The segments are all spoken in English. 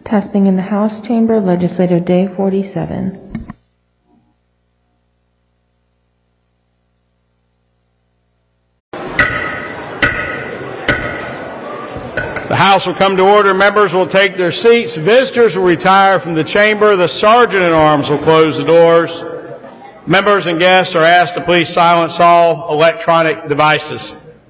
Testing in the House Chamber, Legislative Day 47. The House will come to order. Members will take their seats. Visitors will retire from the chamber. The Sergeant-at-Arms will close the doors. Members and guests are asked to please silence all electronic devices.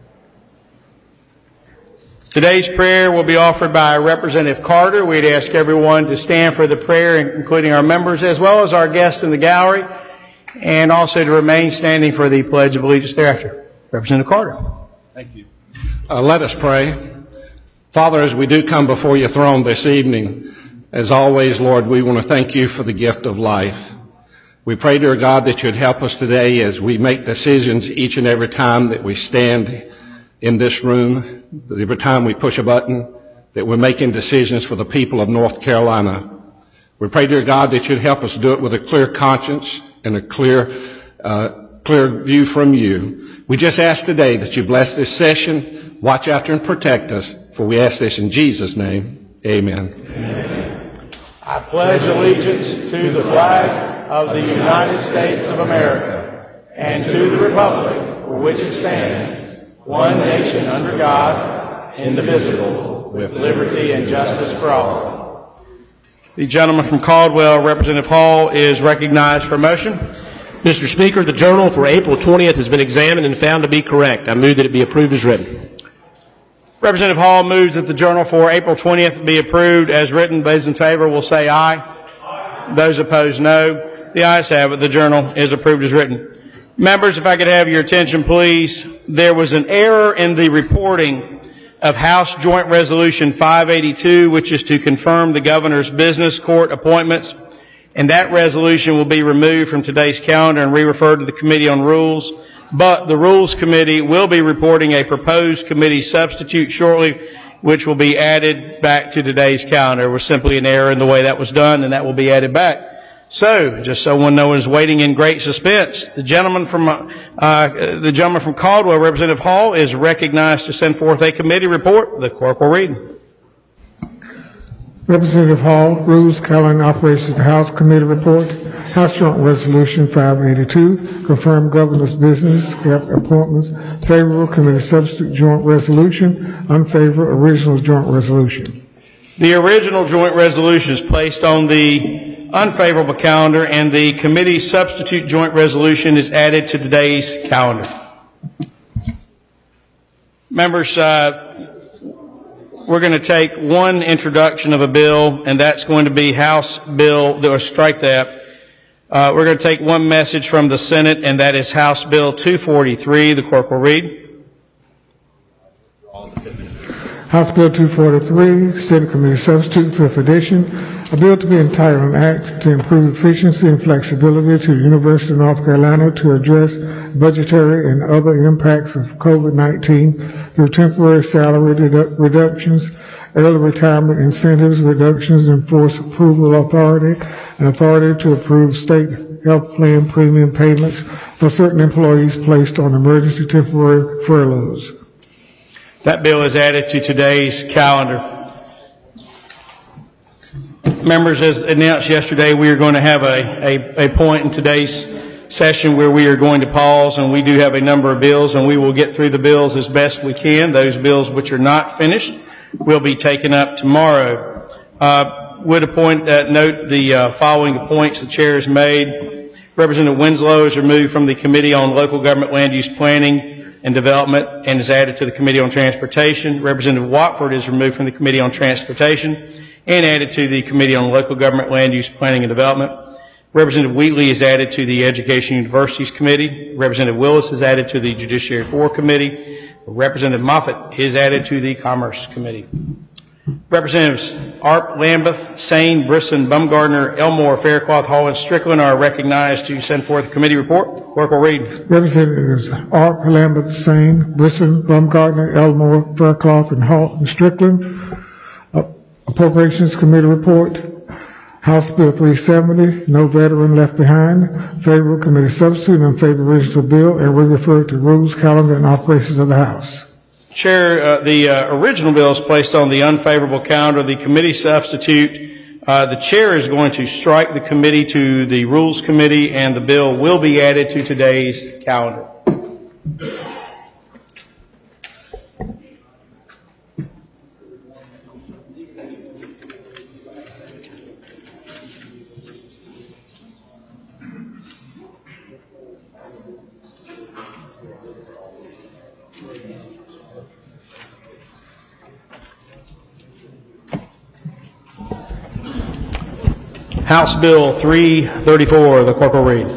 Today's prayer will be offered by Representative Carter. We'd ask everyone to stand for the prayer, including our members as well as our guests in the gallery, and also to remain standing for the Pledge of Allegiance thereafter. Representative Carter. Thank you. Let us pray. Father, as we do come before your throne this evening, as always, Lord, we want to thank you for the gift of life. We pray, dear God, that you'd help us today as we make decisions each and every time that we stand in this room, every time we push a button, that we're making decisions for the people of North Carolina. We pray, dear God, that you'd help us do it with a clear conscience and a clear view from you. We just ask today that you bless this session, watch after and protect us, for we ask this in Jesus' name. Amen. Amen. I pledge allegiance to the flag of the United States of America and to the republic for which it stands, one nation under God, indivisible, with liberty and justice for all. The gentleman from Caldwell, Representative Hall, is recognized for motion. Mr. Speaker, the journal for April 20th has been examined and found to be correct. I move that it be approved as written. Representative Hall moves that the journal for April 20th be approved as written. Those in favor will say aye. Aye. Those opposed, no. The ayes have it. The journal is approved as written. Members, if I could have your attention, please. There was an error in the reporting of House Joint Resolution 582, which is to confirm the governor's business court appointments. And that resolution will be removed from today's calendar and re-referred to the Committee on Rules. But the Rules Committee will be reporting a proposed committee substitute shortly, which will be added back to today's calendar. It was simply an error in the way that was done, and that will be added back. So, just so one knows, waiting in great suspense, the gentleman from Caldwell, Representative Hall, is recognized to send forth a committee report. The clerk will read. Representative Hall, Rules, Calendar, and Operations of the House Committee Report. House Joint Resolution 582, confirm governor's business appointments. Favorable committee substitute joint resolution. Unfavorable original joint resolution. The original joint resolution is placed on the unfavorable calendar, and the committee substitute joint resolution is added to today's calendar. Members, we're going to take one introduction of a bill, and that's going to be House Bill, or strike that. We're going to take one message from the Senate, and that is House Bill 243. The clerk will read. House Bill 243, Senate Committee Substitute, 5th edition. A bill to be entitled an act to improve efficiency and flexibility to the University of North Carolina to address budgetary and other impacts of COVID-19 through temporary salary reductions, early retirement incentives, reductions in force approval authority, and authority to approve state health plan premium payments for certain employees placed on emergency temporary furloughs. That bill is added to today's calendar. Members, as announced yesterday, we are going to have a point in today's session where we are going to pause, and we do have a number of bills, and we will get through the bills as best we can. Those bills which are not finished will be taken up tomorrow. Note the following points the chair has made. Representative Winslow is removed from the Committee on Local Government Land Use Planning and Development and is added to the Committee on Transportation. Representative Watford is removed from the Committee on Transportation and added to the Committee on Local Government Land Use Planning and Development. Representative Wheatley is added to the Education Universities Committee. Representative Willis is added to the Judiciary 4 Committee. Representative Moffitt is added to the Commerce Committee. Representatives Arp, Lambeth, Sane, Brisson, Bumgardner, Elmore, Faircloth, Hall, and Strickland are recognized to send forth a committee report. Clerk will read. Representatives Arp, Lambeth, Sane, Brisson, Bumgardner, Elmore, Faircloth, and Hall, and Strickland. Appropriations Committee report. House Bill 370, no veteran left behind. Favorable committee substitute and unfavorable original bill, and we refer to Rules, Calendar, and Operations of the House. Chair, the original bill is placed on the unfavorable calendar. The committee substitute, the chair is going to strike the committee to the Rules Committee, and the bill will be added to today's calendar. House Bill 334, the clerk will read.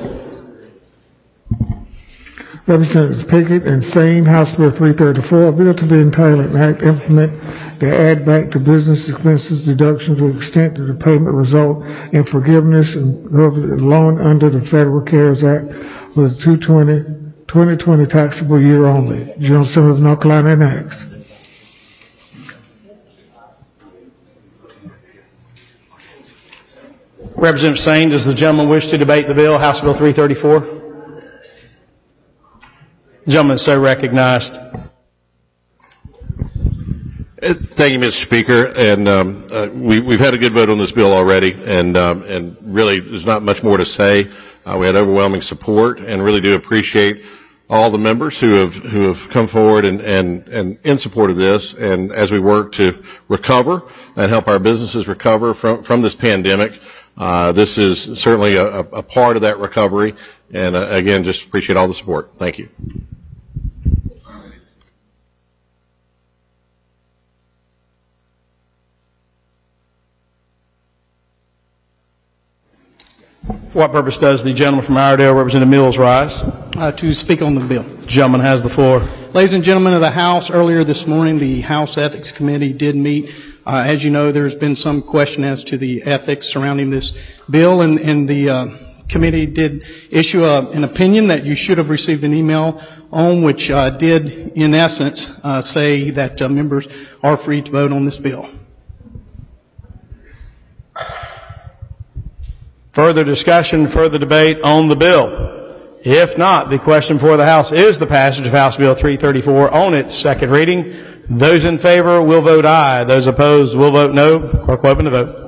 Representatives Pickett and Sane, House Bill 334, a bill to be entitled an act implement the add back to business expenses deduction to the extent that the payment result in forgiveness of the loan under the Federal CARES Act for the 2020 taxable year only. General Assembly of North Carolina enacts. Representative Sane, does the gentleman wish to debate the bill, House Bill 334? The gentleman is so recognized. Thank you, Mr. Speaker. And we've had a good vote on this bill already, and really there's not much more to say. We had overwhelming support, and really do appreciate all the members who have come forward and in support of this. And as we work to recover and help our businesses recover from this pandemic, this is certainly a part of that recovery. And again, just appreciate all the support. Thank you. For what purpose does the gentleman from Iredell, Representative Mills, rise? To speak on the bill. The gentleman has the floor. Ladies and gentlemen of the House, earlier this morning the House Ethics Committee did meet. As you know, there's been some question as to the ethics surrounding this bill, and the committee did issue an opinion that you should have received an email on, which did, in essence, say that members are free to vote on this bill. Further discussion, further debate on the bill? If not, the question for the House is the passage of House Bill 334 on its second reading. Those in favor will vote aye. Those opposed will vote no. Clerk will open the vote.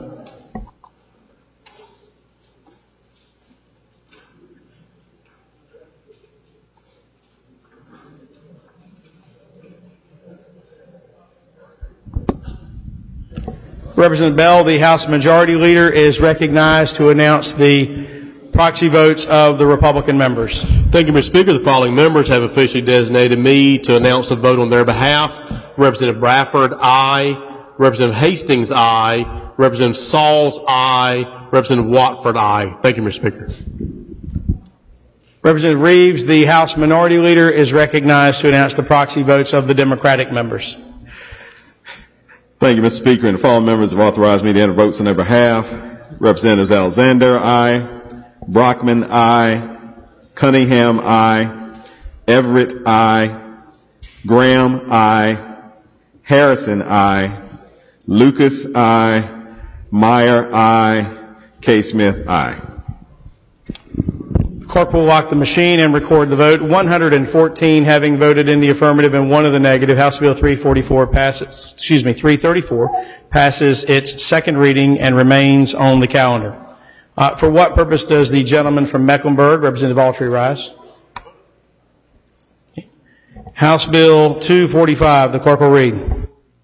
Representative Bell, the House Majority Leader, is recognized to announce the proxy votes of the Republican members. Thank you, Mr. Speaker. The following members have officially designated me to announce the vote on their behalf. Representative Bradford, aye. Representative Hastings, aye. Representative Sauls, aye. Representative Watford, aye. Thank you, Mr. Speaker. Representative Reeves, the House Minority Leader, is recognized to announce the proxy votes of the Democratic members. Thank you, Mr. Speaker. And the following members have authorized me to enter votes on their behalf. Representatives Alexander, aye. Brockman, aye. Cunningham, aye. Everett, aye. Graham, aye. Harrison, aye. Lucas, aye. Meyer, aye. K. Smith, aye. Clerk will lock the machine and record the vote. 114 having voted in the affirmative and 1 in the negative. House Bill 334 passes, 334 passes its second reading and remains on the calendar. For what purpose does the gentleman from Mecklenburg, Representative Autry, rise? House Bill 245, the clerk will read.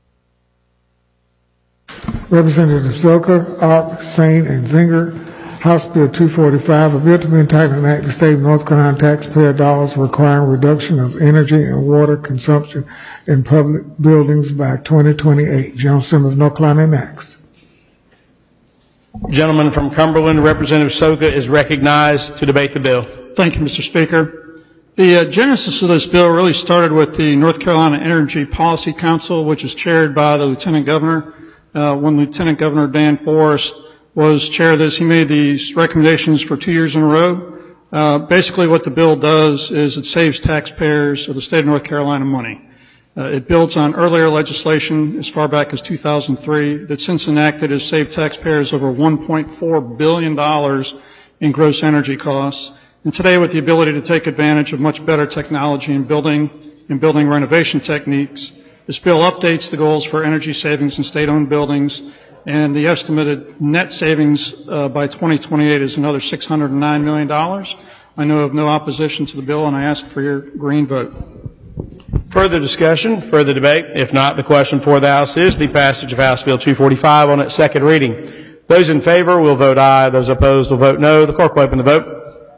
Representatives Zilker, Arp, Sane, and Zinger. House Bill 245, a bill to be entitled an act to save North Carolina taxpayer dollars requiring reduction of energy and water consumption in public buildings by 2028. General Assembly of North Carolina enacts. Gentleman from Cumberland, Representative Soka, is recognized to debate the bill. Thank you, Mr. Speaker. The genesis of this bill really started with the North Carolina Energy Policy Council, which is chaired by the Lieutenant Governor. When Lieutenant Governor Dan Forrest was chair of this, he made these recommendations for 2 years in a row. Basically what the bill does is it saves taxpayers of the state of North Carolina money. It builds on earlier legislation as far back as 2003 that since enacted has saved taxpayers over $1.4 billion in gross energy costs. And today, with the ability to take advantage of much better technology in building renovation techniques, This bill updates the goals for energy savings in state-owned buildings, and the estimated net savings by 2028 is another $609 million. I know of no opposition to the bill, and I ask for your green vote. Further discussion, further debate? If not, the question for the House is the passage of House Bill 245 on its second reading. Those in favor will vote aye. Those opposed will vote no. The clerk will open the vote.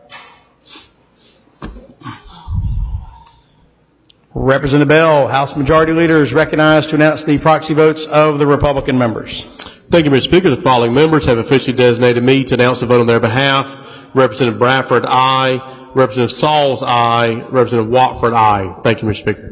Representative Bell, House Majority Leader, is recognized to announce the proxy votes of the Republican members. Thank you, Mr. Speaker. The following members have officially designated me to announce the vote on their behalf. Representative Bradford, aye. Representative Sauls, aye. Representative Watford, aye. Thank you, Mr. Speaker.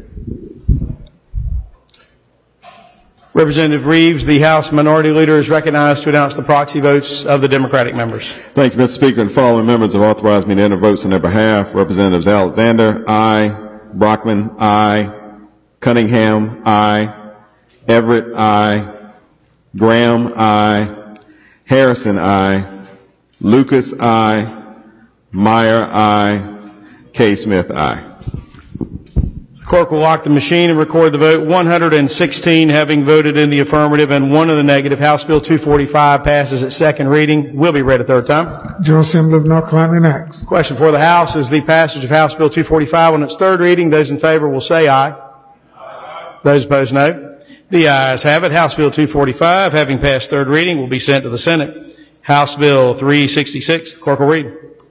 Representative Reeves, the House Minority Leader, is recognized to announce the proxy votes of the Democratic members. Thank you, Mr. Speaker. And the following members have authorized me to enter votes on their behalf. Representatives Alexander, aye. Brockman, aye. Cunningham, aye. Everett, aye. Graham, aye. Harrison, aye. Lucas, aye. Meyer, aye. K. Smith, aye. The clerk will lock the machine and record the vote. 116 having voted in the affirmative and 1 in the negative. House Bill 245 passes its second reading. Will be read a third time. General Assembly of North Carolina enacts. Question for the House is the passage of House Bill 245 on its third reading. Those in favor will say aye. Those opposed, no. The ayes have it. House Bill 245, having passed third reading, will be sent to the Senate. House Bill 366, the clerk will read.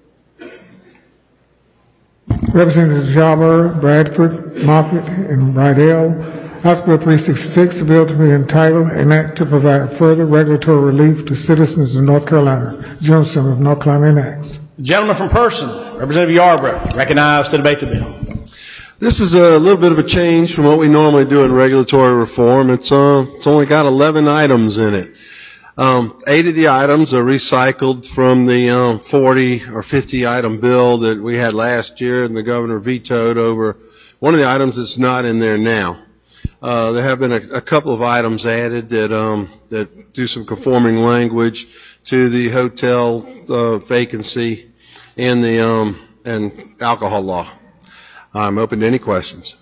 Representatives Jobber, Bradford, Moffitt, and Rydell. House Bill 366, a bill to be entitled, an act to provide further regulatory relief to citizens of North Carolina. General Assembly of North Carolina enacts. The gentleman from Person, Representative Yarborough, recognized to debate the bill. This is a little bit of a change from what we normally do in regulatory reform. It's only got 11 items in it. 8 of the items are recycled from the 40 or 50 item bill that we had last year, and the governor vetoed over one of the items that's not in there now. There have been a couple of items added that do some conforming language to the hotel vacancy and the and alcohol law. I'm open to any questions.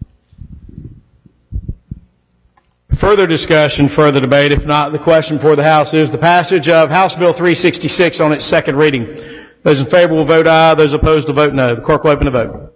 Further discussion, further debate. If not, the question for the House is the passage of House Bill 366 on its second reading. Those in favor will vote aye. Those opposed will vote no. The clerk will open the vote.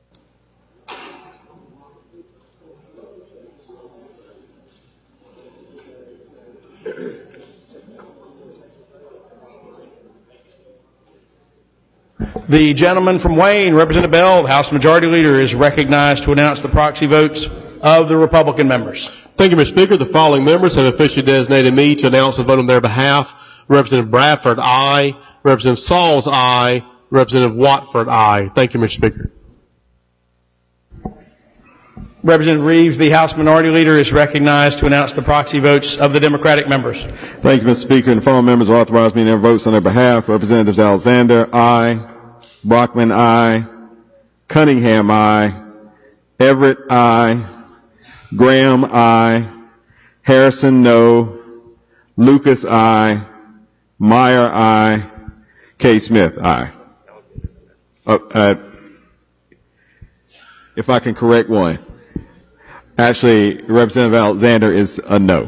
The gentleman from Wayne, Representative Bell, the House Majority Leader, is recognized to announce the proxy votes of the Republican members. Thank you, Mr. Speaker. The following members have officially designated me to announce the vote on their behalf. Representative Bradford, aye. Representative Sauls, aye. Representative Watford, aye. Thank you, Mr. Speaker. Representative Reeves, the House Minority Leader, is recognized to announce the proxy votes of the Democratic members. Thank you, Mr. Speaker. And the following members have authorized me to enter votes on their behalf. Representatives Alexander, aye. Brockman, aye. Cunningham, aye. Everett, aye. Graham, aye. Harrison, no. Lucas, aye. Meyer, aye. K. Smith, aye. If I can correct one. Actually, Representative Alexander is a no.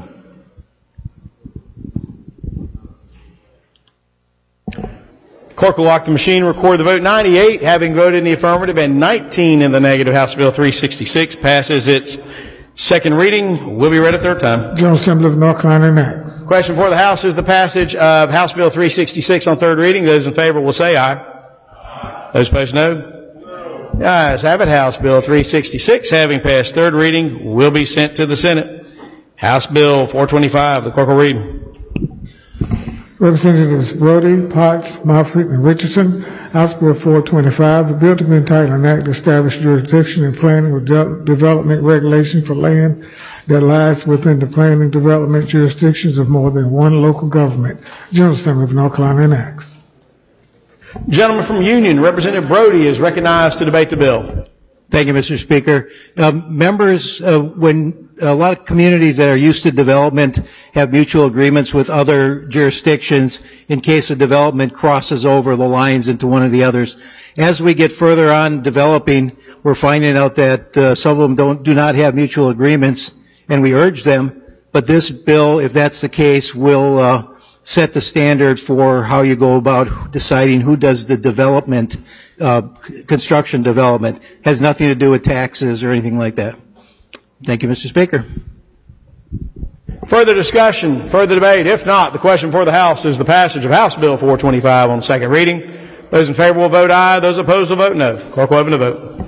Clerk will lock the machine and record the vote. 98 having voted in the affirmative and 19 in the negative. House Bill 366 passes its second reading. Will be read a third time. General Assembly of North Carolina enacts. Question for the House is the passage of House Bill 366 on third reading. Those in favor will say aye. Aye. Those opposed, no. The ayes have it. House Bill 366, having passed third reading, will be sent to the Senate. House Bill 425, the clerk will read. Representatives Brody, Potts, Moffitt, and Richardson. House Bill 425, the bill to be entitled an act to establish jurisdiction and planning or development regulation for land that lies within the planning and development jurisdictions of more than one local government. General Assembly of North Carolina enacts. Gentleman from Union, Representative Brody, is recognized to debate the bill. Thank you, Mr. Speaker. Members, when a lot of communities that are used to development have mutual agreements with other jurisdictions in case a development crosses over the lines into one of the others. As we get further on developing, we're finding out that some of them do not have mutual agreements, and we urge them. But this bill, if that's the case, will set the standard for how you go about deciding who does the development, construction development. Has nothing to do with taxes or anything like that. Thank you, Mr. Speaker. Further discussion, further debate? If not, the question for the House is the passage of House Bill 425 on second reading. Those in favor will vote aye. Those opposed will vote no. Clerk will open the vote.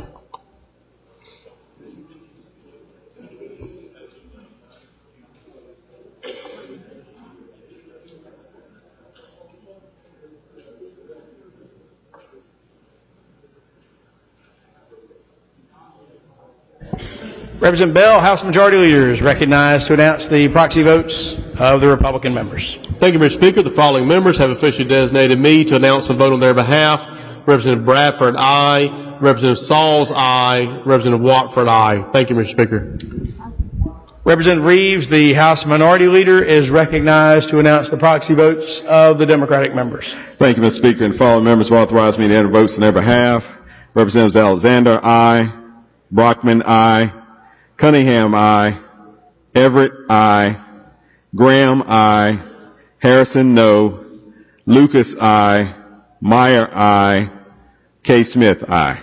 Representative Bell, House Majority Leader, is recognized to announce the proxy votes of the Republican members. Thank you, Mr. Speaker. The following members have officially designated me to announce the vote on their behalf. Representative Bradford, aye. Representative Sauls, aye. Representative Watford, aye. Thank you, Mr. Speaker. Representative Reeves, the House Minority Leader, is recognized to announce the proxy votes of the Democratic members. Thank you, Mr. Speaker. And the following members have authorized me to enter votes on their behalf. Representatives Alexander, aye. Brockman, aye. Cunningham, aye. Everett, aye. Graham, aye. Harrison, no. Lucas, aye. Meyer, aye. K. Smith, aye.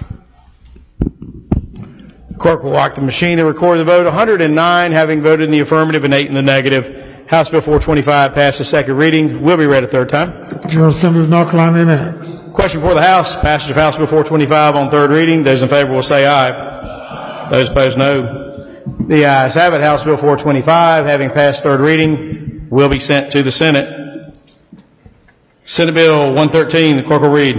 Clerk will lock the machine and record the vote. 109 having voted in the affirmative and 8 in the negative. House Bill 425 passed the second reading. Will be read a third time. General Assembly of North Carolina enacts. Question for the House. Passage of House Bill 425 on third reading. Those in favor will say aye. Those opposed, no. The ayes have it. House Bill 425, having passed third reading, will be sent to the Senate. Senate Bill 113, the clerk will read.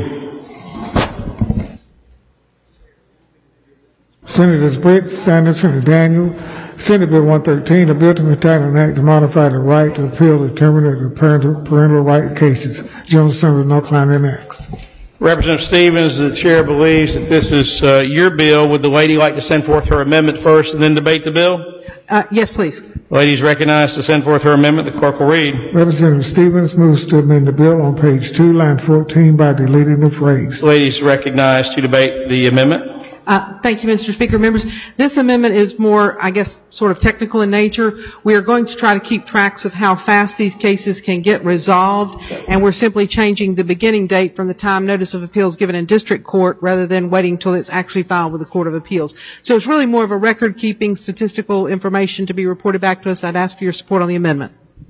Senators Britt, Sanderson, and Daniel. Senate Bill 113, a bill to entitle an act to modify the right to appeal the determinant of parental right cases. General Assembly of North Carolina enacts. Representative Stevens, the chair believes that this is your bill. Would the lady like to send forth her amendment first and then debate the bill? Yes, please. The lady is recognized to send forth her amendment. The clerk will read. Representative Stevens moves to amend the bill on page 2, line 14 by deleting the phrase. The lady is recognized to debate the amendment. Thank you, Mr. Speaker. Members, this amendment is more, I guess, sort of technical in nature. We are going to try to keep tracks of how fast these cases can get resolved, and we're simply changing the beginning date from the time notice of appeal is given in district court rather than waiting until it's actually filed with the Court of Appeals. So it's really more of a record-keeping statistical information to be reported back to us. I'd ask for your support on the amendment.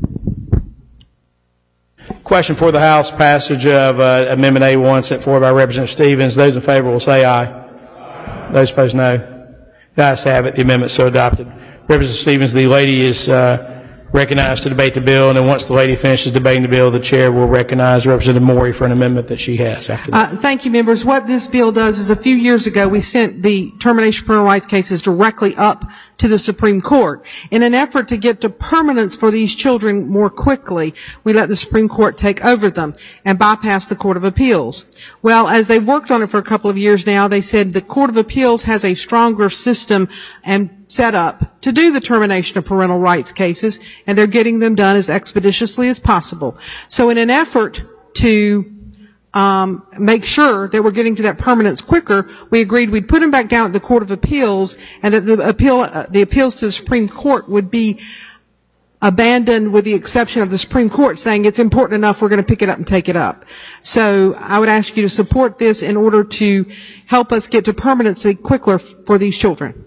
Question for the House. Passage of Amendment A1 set forward by Representative Stevens. Those in favor will say aye. Those opposed, no. The ayes have it. The amendment is so adopted. Representative Stevens, the lady is recognized to debate the bill, and then once the lady finishes debating the bill, the chair will recognize Representative Morey for an amendment that she has after that. Thank you, members. What this bill does is a few years ago we sent the termination of parental rights cases directly up to the Supreme Court. In an effort to get to permanence for these children more quickly, we let the Supreme Court take over them and bypass the Court of Appeals. Well, as they've worked on it for a couple of years now, they said the Court of Appeals has a stronger system and set up to do the termination of parental rights cases, and they're getting them done as expeditiously as possible. So in an effort to make sure that we're getting to that permanence quicker, we agreed we'd put them back down at the Court of Appeals, and that the appeals to the Supreme Court would be abandoned with the exception of the Supreme Court saying it's important enough, we're going to pick it up and take it up. So I would ask you to support this in order to help us get to permanency quicker for these children.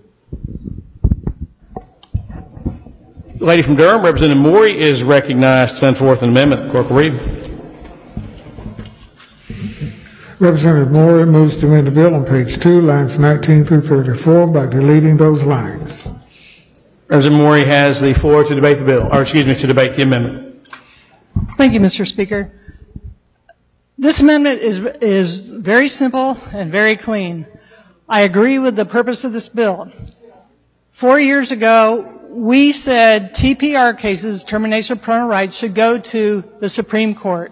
The lady from Durham, Representative Morey, is recognized to send forth an amendment. The clerk will read. Representative Morey moves to amend the bill on page 2, lines 19 through 34 by deleting those lines. Representative Morey has the floor to debate the bill, to debate the amendment. Thank you, Mr. Speaker. This amendment is very simple and very clean. I agree with the purpose of this bill. 4 years ago, we said TPR cases, termination of parental rights, should go to the Supreme Court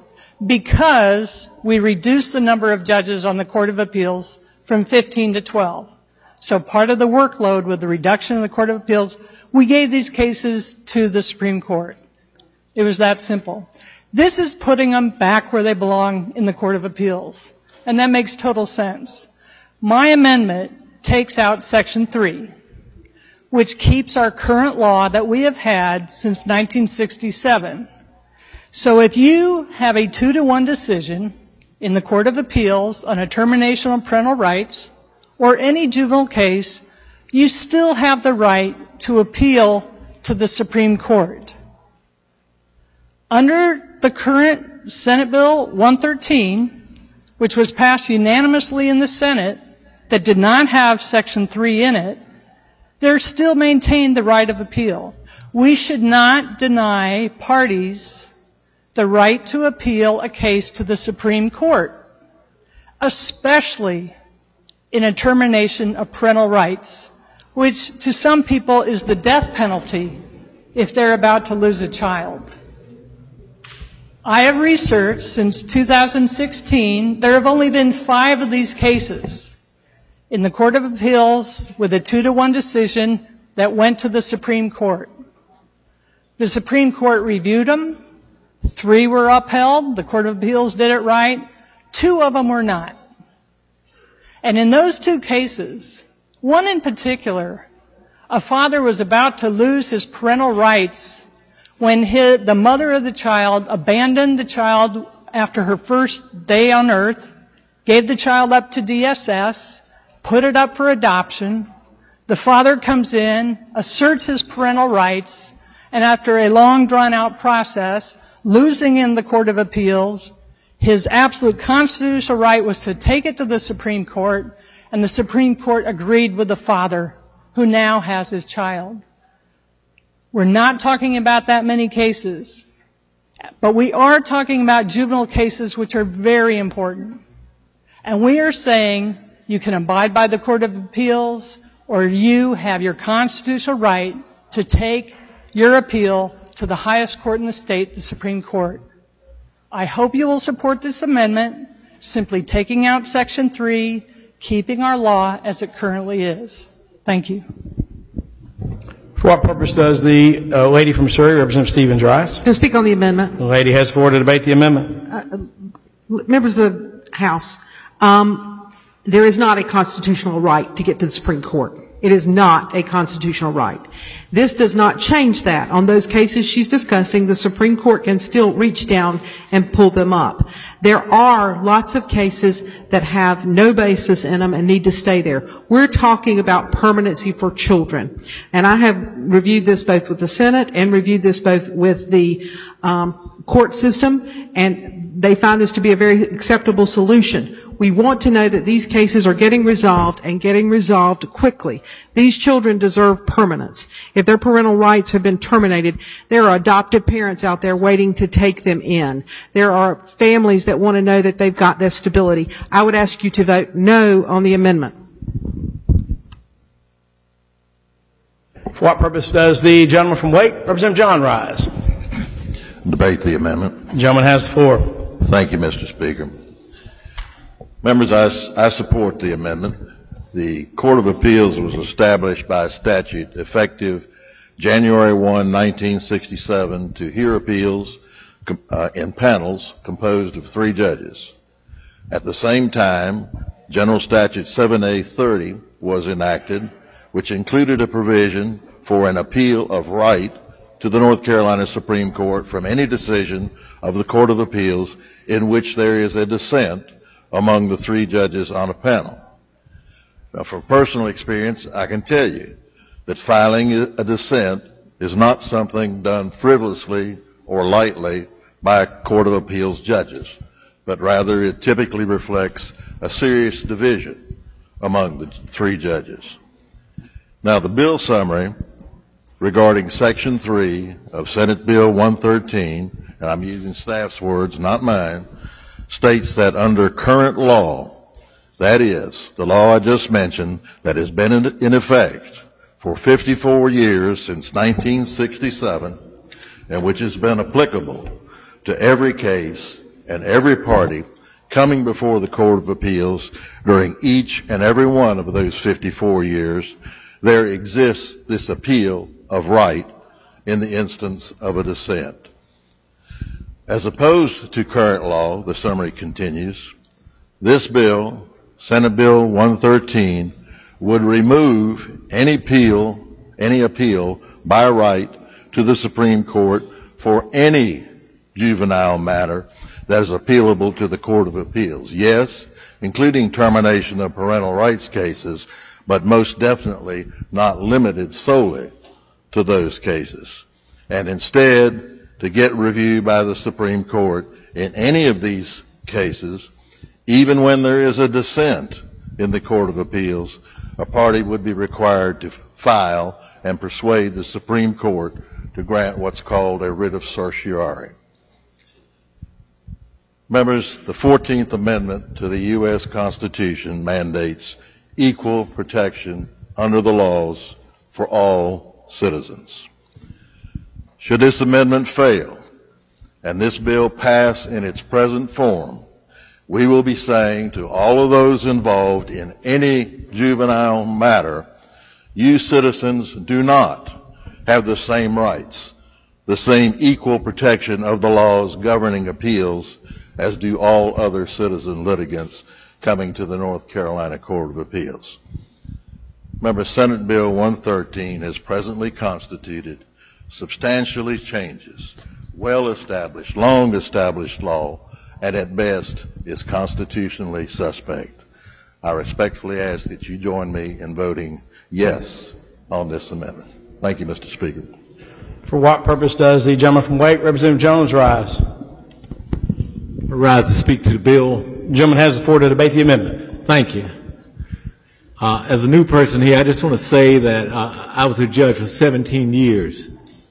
because we reduced the number of judges on the Court of Appeals from 15 to 12. So part of the workload with the reduction of the Court of Appeals, we gave these cases to the Supreme Court. It was that simple. This is putting them back where they belong in the Court of Appeals. And that makes total sense. My amendment takes out Section 3, which keeps our current law that we have had since 1967. So if you have a 2-to-1 decision in the Court of Appeals on a termination of parental rights or any juvenile case, you still have the right to appeal to the Supreme Court. Under the current Senate Bill 113, which was passed unanimously in the Senate, that did not have Section 3 in it, they're still maintained the right of appeal. We should not deny parties the right to appeal a case to the Supreme Court, especially in a termination of parental rights, which to some people is the death penalty if they're about to lose a child. I have researched since 2016, there have only been 5 of these cases in the Court of Appeals with a 2-to-1 decision that went to the Supreme Court. The Supreme Court reviewed them. 3 were upheld. The Court of Appeals did it right. 2 of them were not. And in those 2 cases, one in particular, a father was about to lose his parental rights when the mother of the child abandoned the child after her first day on earth, gave the child up to DSS, put it up for adoption. The father comes in, asserts his parental rights, and after a long drawn-out process, losing in the Court of Appeals, his absolute constitutional right was to take it to the Supreme Court, and the Supreme Court agreed with the father, who now has his child. We're not talking about that many cases, but we are talking about juvenile cases which are very important. And we are saying you can abide by the Court of Appeals, or you have your constitutional right to take your appeal to the highest court in the state, the Supreme Court. I hope you will support this amendment, simply taking out Section 3, keeping our law as it currently is. Thank you. For what purpose does the lady from Surrey, Representative Stevens, rise? To speak on the amendment. The lady has the floor to debate the amendment. Members of the House, there is not a constitutional right to get to the Supreme Court. It is not a constitutional right. This does not change that. On those cases she's discussing, the Supreme Court can still reach down and pull them up. There are lots of cases that have no basis in them and need to stay there. We're talking about permanency for children. And I have reviewed this both with the Senate and reviewed this both with the court system, and they find this to be a very acceptable solution. We want to know that these cases are getting resolved and getting resolved quickly. These children deserve permanence. If their parental rights have been terminated, there are adoptive parents out there waiting to take them in. There are families that want to know that they've got this stability. I would ask you to vote no on the amendment. For what purpose does the gentleman from Wake, Representative John, rise? Debate the amendment. The gentleman has the floor. Thank you, Mr. Speaker. Members, I support the amendment. The Court of Appeals was established by statute effective January 1, 1967 to hear appeals in panels composed of 3 judges. At the same time, General Statute 7A30 was enacted, which included a provision for an appeal of right to the North Carolina Supreme Court from any decision of the Court of Appeals in which there is a dissent among the 3 judges on a panel. Now, from personal experience, I can tell you that filing a dissent is not something done frivolously or lightly by Court of Appeals judges, but rather it typically reflects a serious division among the 3 judges. Now, the bill summary regarding Section 3 of Senate Bill 113, and I'm using staff's words, not mine, states that under current law, that is, the law I just mentioned that has been in effect for 54 years since 1967, and which has been applicable to every case and every party coming before the Court of Appeals during each and every one of those 54 years, there exists this appeal of right in the instance of a dissent. As opposed to current law, the summary continues, this bill, Senate Bill 113, would remove any appeal by right to the Supreme Court for any juvenile matter that is appealable to the Court of Appeals. Yes, including termination of parental rights cases, but most definitely not limited solely to those cases. And instead, to get review by the Supreme Court in any of these cases, even when there is a dissent in the Court of Appeals, a party would be required to file and persuade the Supreme Court to grant what's called a writ of certiorari. Members, the 14th Amendment to the U.S. Constitution mandates equal protection under the laws for all citizens. Should this amendment fail, and this bill pass in its present form, we will be saying to all of those involved in any juvenile matter, you citizens do not have the same rights, the same equal protection of the laws governing appeals as do all other citizen litigants coming to the North Carolina Court of Appeals. Remember, Senate Bill 113 is presently constituted, substantially changes well-established, long-established law, and at best is constitutionally suspect. I respectfully ask that you join me in voting yes on this amendment. Thank you, Mr. Speaker. For what purpose does the gentleman from Wake, Representative Jones, rise? I rise to speak to the bill. The gentleman has the floor to debate the amendment. Thank you. As a new person here, I just want to say that I was a judge for 17 years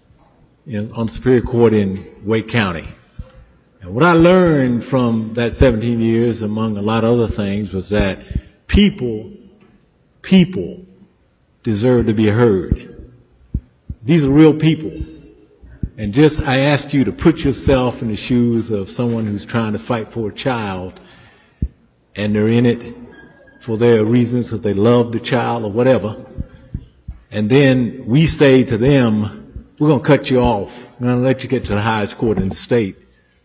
on Superior Court in Wake County. And what I learned from that 17 years, among a lot of other things, was that people deserve to be heard. These are real people. And I ask you to put yourself in the shoes of someone who's trying to fight for a child, and they're in it for their reasons, because they love the child or whatever. And then we say to them, we're going to cut you off. We're going to let you get to the highest court in the state.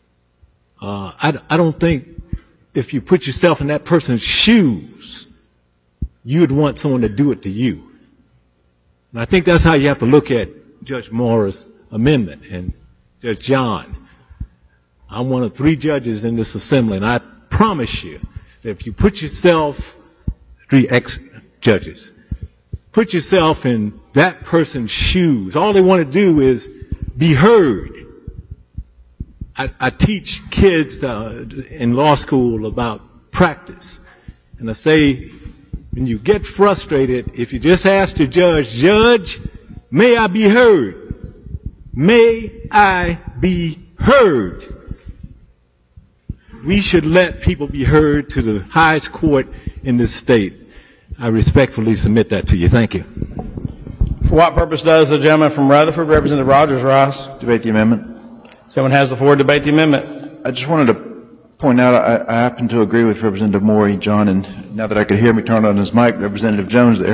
I don't think if you put yourself in that person's shoes, you'd want someone to do it to you. And I think that's how you have to look at Judge Moore's amendment. And Judge John, I'm one of 3 judges in this assembly, and I promise you that if you put yourself, 3 ex-judges, put yourself in that person's shoes, all they want to do is be heard. I teach kids in law school about practice, and I say, when you get frustrated, if you just ask the judge, Judge, may I be heard? May I be heard? We should let people be heard to the highest court in this state. I respectfully submit that to you. Thank you. For what purpose does the gentleman from Rutherford, Representative Rogers, rise? Debate the amendment. Gentleman has the floor to debate the amendment. I just wanted to point out, I happen to agree with Representative Morey, John, and now that I could hear me turn on his mic, Representative Jones there.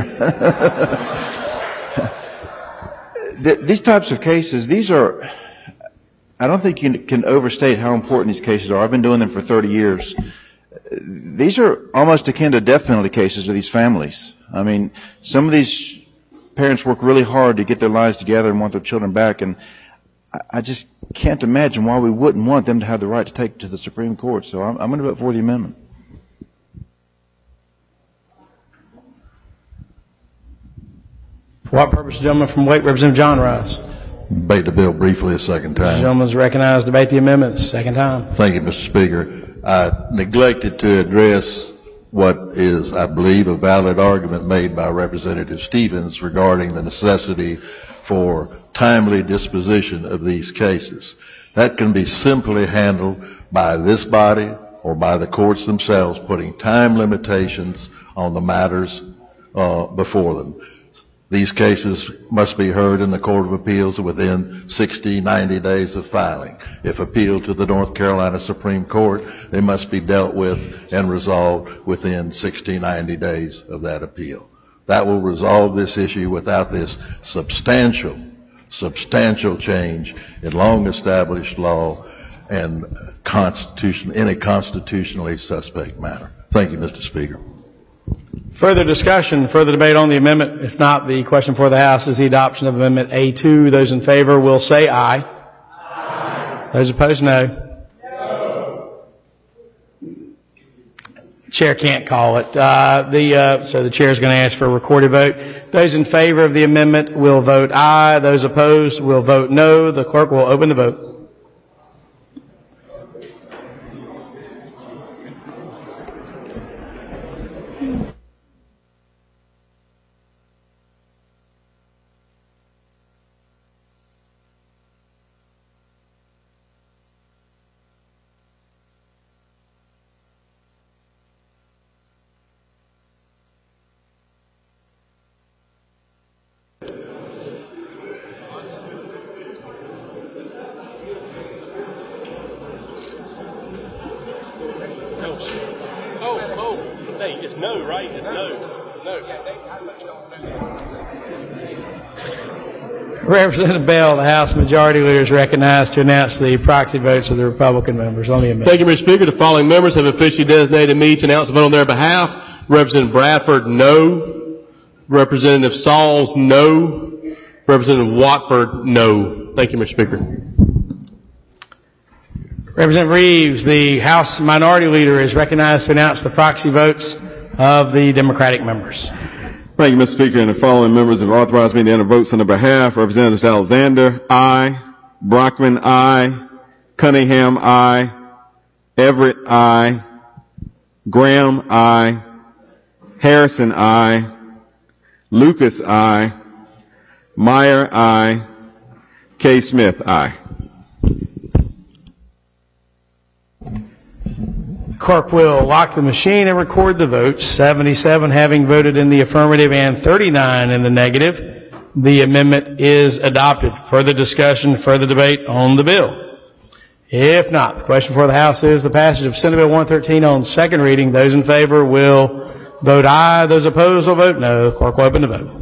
These types of cases, I don't think you can overstate how important these cases are. I've been doing them for 30 years. These are almost akin to death penalty cases to these families. I mean, some of these parents work really hard to get their lives together and want their children back, and I just can't imagine why we wouldn't want them to have the right to take it to the Supreme Court. So I'm going to vote for the amendment. For what purpose, gentleman from Wake, Representative John, rise? Debate the bill briefly a second time. The gentleman is recognized to debate the amendment second time. Thank you, Mr. Speaker. I neglected to address what is, I believe, a valid argument made by Representative Stevens regarding the necessity for timely disposition of these cases. That can be simply handled by this body or by the courts themselves putting time limitations on the matters before them. These cases must be heard in the Court of Appeals within 60, 90 days of filing. If appealed to the North Carolina Supreme Court, they must be dealt with and resolved within 60, 90 days of that appeal. That will resolve this issue without this substantial change in long-established law and in a constitutionally suspect manner. Thank you, Mr. Speaker. Further discussion, further debate on the amendment? If not, the question for the House is the adoption of Amendment A2. Those in favor will say aye. Aye. Those opposed, no. No. Chair can't call it. So the chair is going to ask for a recorded vote. Those in favor of the amendment will vote aye. Those opposed will vote no. The clerk will open the vote. Representative Bell, the House Majority Leader, is recognized to announce the proxy votes of the Republican members on the amendment. Thank you, Mr. Speaker. The following members have officially designated me to announce the vote on their behalf. Representative Bradford, no. Representative Sauls, no. Representative Watford, no. Thank you, Mr. Speaker. Representative Reeves, the House Minority Leader, is recognized to announce the proxy votes of the Democratic members. Thank you, Mr. Speaker. And the following members have authorized me to enter votes on their behalf. Representatives Alexander, aye. Brockman, aye. Cunningham, aye. Everett, aye. Graham, aye. Harrison, aye. Lucas, aye. Meyer, aye. K. Smith, aye. Clerk will lock the machine and record the votes. 77 having voted in the affirmative and 39 in the negative. The amendment is adopted. Further discussion, further debate on the bill? If not, the question for the House is the passage of Senate Bill 113 on second reading. Those in favor will vote aye. Those opposed will vote no. Clerk will open the vote.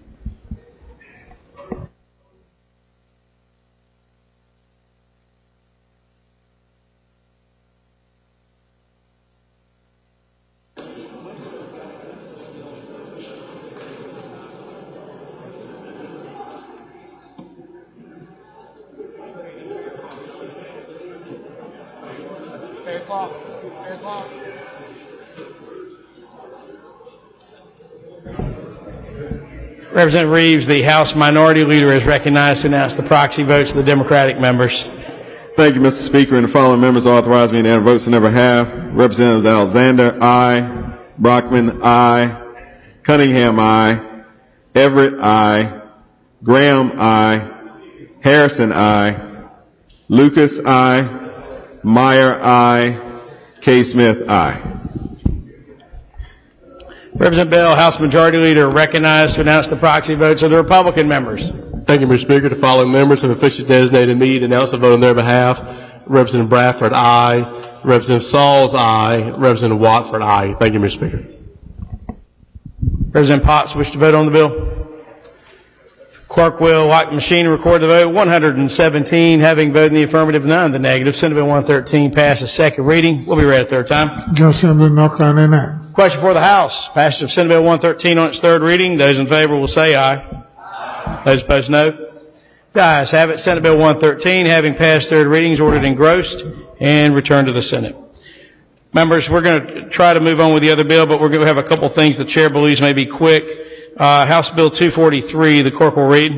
Representative Reeves, the House Minority Leader, is recognized to announce the proxy votes of the Democratic members. Thank you, Mr. Speaker. And the following members authorized me to enter votes on their behalf. Representatives Alexander, aye. Brockman, aye. Cunningham, aye. Everett, aye. Graham, aye. Harrison, aye. Lucas, aye. Meyer, aye. K. Smith, aye. Representative Bell, House Majority Leader, recognized to announce the proxy votes of the Republican members. Thank you, Mr. Speaker. The following members have officially designated me to announce the vote on their behalf. Representative Bradford, aye. Representative Sauls, aye. Representative Watford, aye. Thank you, Mr. Speaker. Representative Potts, wish to vote on the bill? Clerk will lock the machine and record the vote. 117 having voted in the affirmative, none in the negative. Senate Bill 113 passes second reading. Will be read a third time. General Assembly, North Carolina Enact. Question for the House. Passage of Senate Bill 113 on its third reading. Those in favor will say aye. Aye. Those opposed, no. The ayes have it. Senate Bill 113, having passed third reading, is ordered engrossed and returned to the Senate. Members, we're going to try to move on with the other bill, but we're going to have a couple things the chair believes may be quick. House Bill 243, the clerk will read.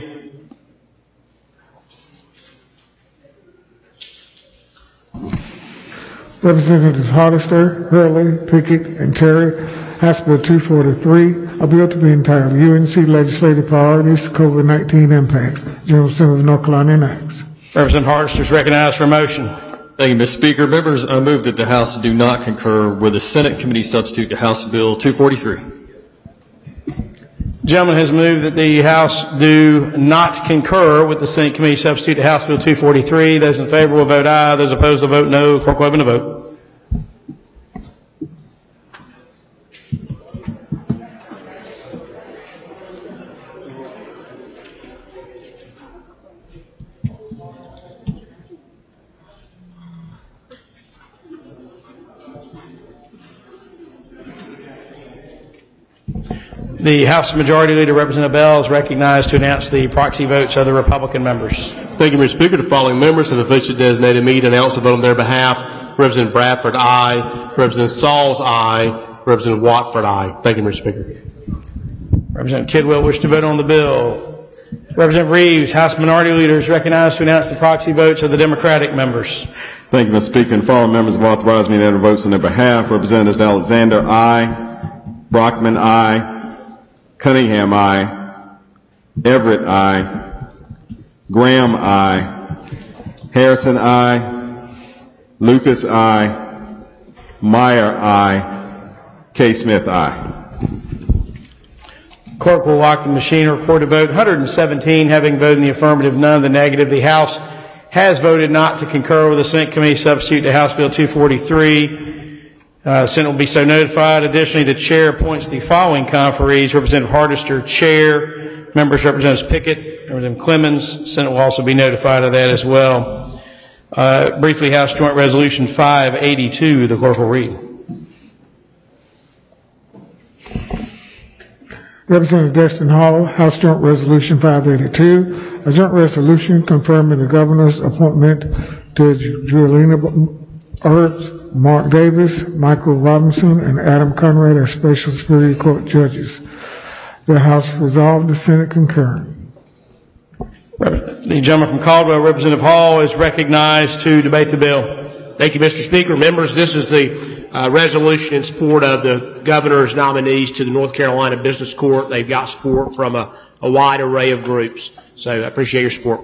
Representatives Hollister, Hurley, Pickett, and Terry. House Bill 243, a bill to be entitled UNC Legislative Priorities, COVID-19 Impacts. General Assembly of North Carolina enacts. Representative Hollister is recognized for a motion. Thank you, Mr. Speaker. Members, I move that the House do not concur with the Senate committee substitute to House Bill 243. Gentleman has moved that the House do not concur with the Senate Committee substitute to House Bill 243. Those in favor will vote aye. Those opposed will vote no. Clerk will open the vote. The House Majority Leader, Representative Bell, is recognized to announce the proxy votes of the Republican members. Thank you, Mr. Speaker. The following members have officially designated me to announce the vote on their behalf. Representative Bradford, aye. Representative Sauls, aye. Representative Watford, aye. Thank you, Mr. Speaker. Representative Kidwell wishes to vote on the bill. Representative Reeves, House Minority Leader, is recognized to announce the proxy votes of the Democratic members. Thank you, Mr. Speaker. And the following members have authorized me to enter votes on their behalf. Representatives Alexander, aye. Brockman, aye. Cunningham, aye. Everett, aye. Graham, aye. Harrison, aye. Lucas, aye. Meyer, aye. K. Smith, aye. Clerk will lock the machine and record a vote. 117 having voted in the affirmative, none in the negative. The House has voted not to concur with the Senate Committee substitute to House Bill 243. The Senate will be so notified. Additionally, the Chair appoints the following conferees. Representative Hardister, Chair. Members Representatives Pickett, Representative Clemens. The Senate will also be notified of that as well. Briefly, House Joint Resolution 582, the clerk will read. Representative Destin Hall, House Joint Resolution 582, a joint resolution confirming the governor's appointment to Juliana Earth, Mark Davis, Michael Robinson, and Adam Conrad as Special Superior Court judges. The House resolved, the Senate concurring. The gentleman from Caldwell, Representative Hall, is recognized to debate the bill. Thank you, Mr. Speaker. Members, this is the resolution in support of the governor's nominees to the North Carolina Business Court. They've got support from a wide array of groups. So I appreciate your support.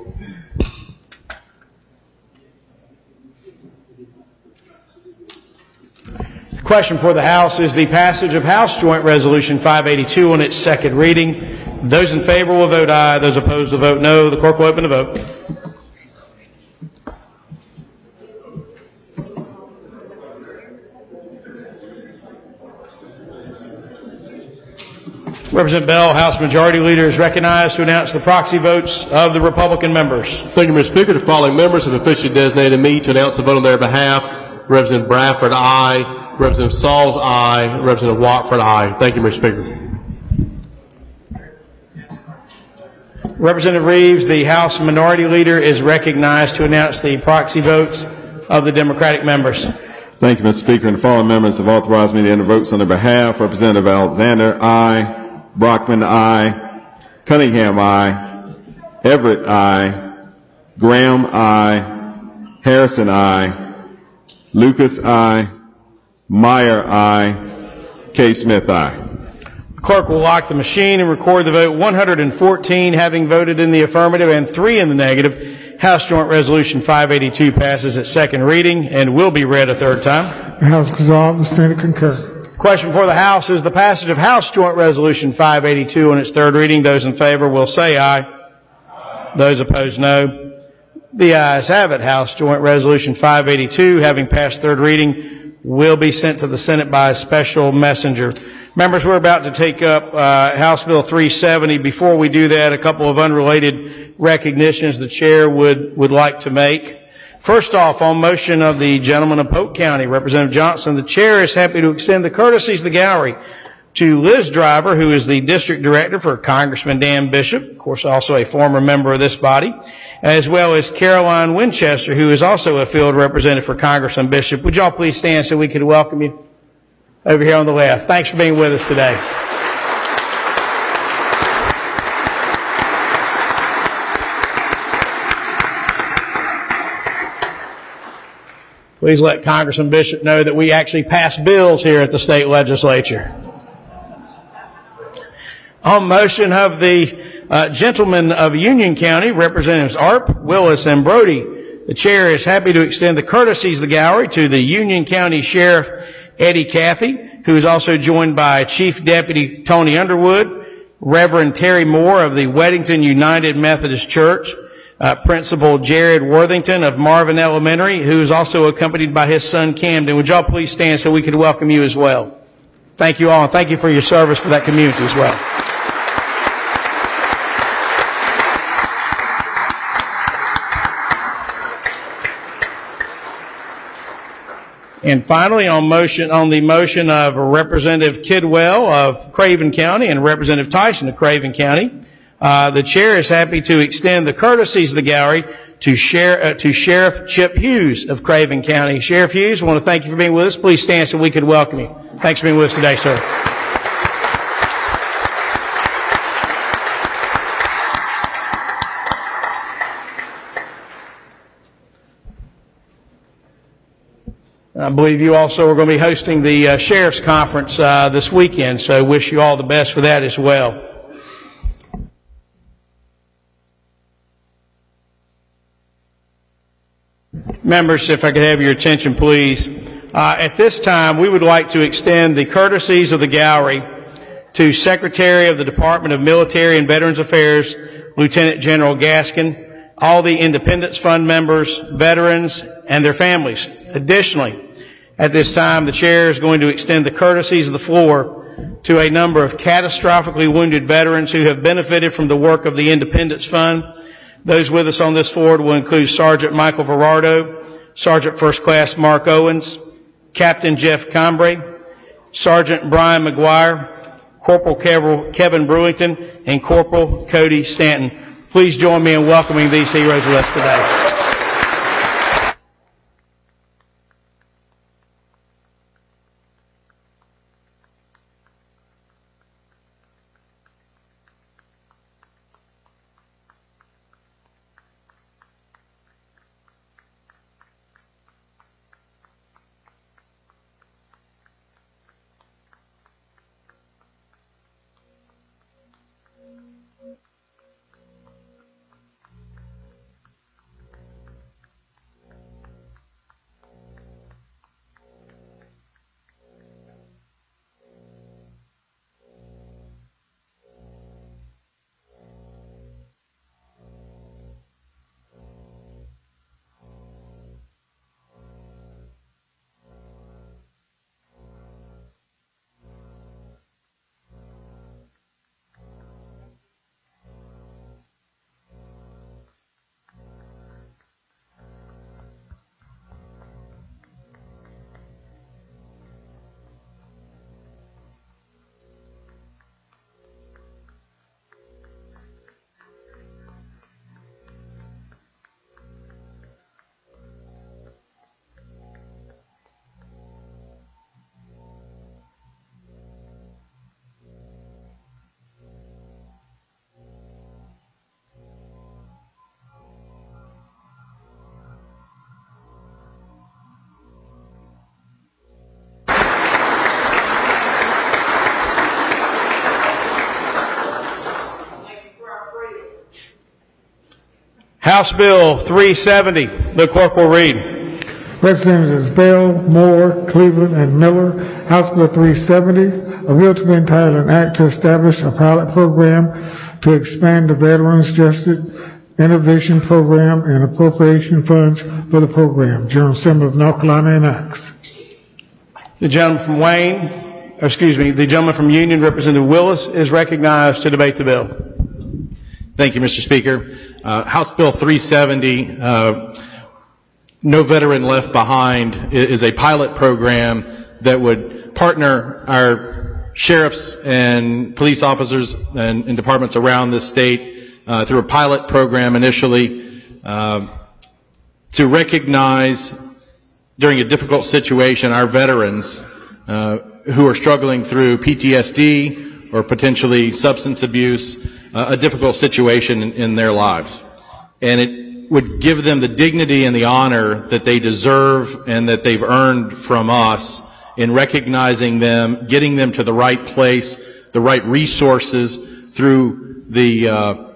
The question for the House is the passage of House Joint Resolution 582 on its second reading. Those in favor will vote aye. Those opposed will vote no. The clerk will open the vote. Representative Bell, House Majority Leader, is recognized to announce the proxy votes of the Republican members. Thank you, Mr. Speaker. The following members have officially designated me to announce the vote on their behalf. Representative Bradford, aye. Representative Sauls, aye. Representative Watford, aye. Thank you, Mr. Speaker. Representative Reeves, the House Minority Leader, is recognized to announce the proxy votes of the Democratic members. Thank you, Mr. Speaker. And the following members have authorized me to enter votes on their behalf. Representative Alexander, aye. Brockman, aye. Cunningham, aye. Everett, aye. Graham, aye. Harrison, aye. Lucas, aye. Meyer, aye. K. Smith, aye. The clerk will lock the machine and record the vote. 114 having voted in the affirmative and 3 in the negative. House Joint Resolution 582 passes its second reading and will be read a third time. The House resolved, the Senate concur. Question for the House is the passage of House Joint Resolution 582 on its third reading. Those in favor will say aye. Those opposed, no. The ayes have it. House Joint Resolution 582, having passed third reading, will be sent to the Senate by a special messenger. Members, we're about to take up House Bill 370. Before we do that, a couple of unrelated recognitions the Chair would like to make. First off, on motion of the gentleman of Polk County, Representative Johnson, the Chair is happy to extend the courtesies of the gallery to Liz Driver, who is the District Director for Congressman Dan Bishop, of course also a former member of this body, as well as Caroline Winchester, who is also a field representative for Congressman Bishop. Would y'all please stand so we could welcome you over here on the left. Thanks for being with us today. Please let Congressman Bishop know that we actually pass bills here at the state legislature. On motion of the gentlemen of Union County, Representatives Arp, Willis, and Brody, the Chair is happy to extend the courtesies of the gallery to the Union County Sheriff Eddie Cathy, who is also joined by Chief Deputy Tony Underwood, Reverend Terry Moore of the Weddington United Methodist Church, Principal Jared Worthington of Marvin Elementary, who is also accompanied by his son Camden. Would y'all please stand so we could welcome you as well? Thank you all, and thank you for your service for that community as well. And finally, on the motion of Representative Kidwell of Craven County and Representative Tyson of Craven County, the chair is happy to extend the courtesies of the gallery to Sheriff Chip Hughes of Craven County. Sheriff Hughes, I want to thank you for being with us. Please stand so we could welcome you. Thanks for being with us today, sir. I believe you also are going to be hosting the Sheriff's Conference this weekend, so wish you all the best for that as well. Members, if I could have your attention, please. At this time, we would like to extend the courtesies of the gallery to Secretary of the Department of Military and Veterans Affairs, Lieutenant General Gaskin, all the Independence Fund members, veterans, and their families. Additionally, at this time, the chair is going to extend the courtesies of the floor to a number of catastrophically wounded veterans who have benefited from the work of the Independence Fund. Those with us on this floor will include Sergeant Michael Verardo, Sergeant First Class Mark Owens, Captain Jeff Combrey, Sergeant Brian McGuire, Corporal Kevin Brewington, and Corporal Cody Stanton. Please join me in welcoming these heroes with us today. House Bill 370. The clerk will read. Representatives Bell, Moore, Cleveland, and Miller. House Bill 370, a bill to be entitled an act to establish a pilot program to expand the Veterans Justice Innovation Program and appropriation funds for the program. General Assembly of North Carolina enacts. The gentleman from Union, Representative Willis, is recognized to debate the bill. Thank you, Mr. Speaker. House Bill 370, No Veteran Left Behind, is a pilot program that would partner our sheriffs and police officers and departments around this state through a pilot program initially to recognize during a difficult situation our veterans who are struggling through PTSD or potentially substance abuse, a difficult situation in their lives. And it would give them the dignity and the honor that they deserve and that they've earned from us in recognizing them, getting them to the right place, the right resources through the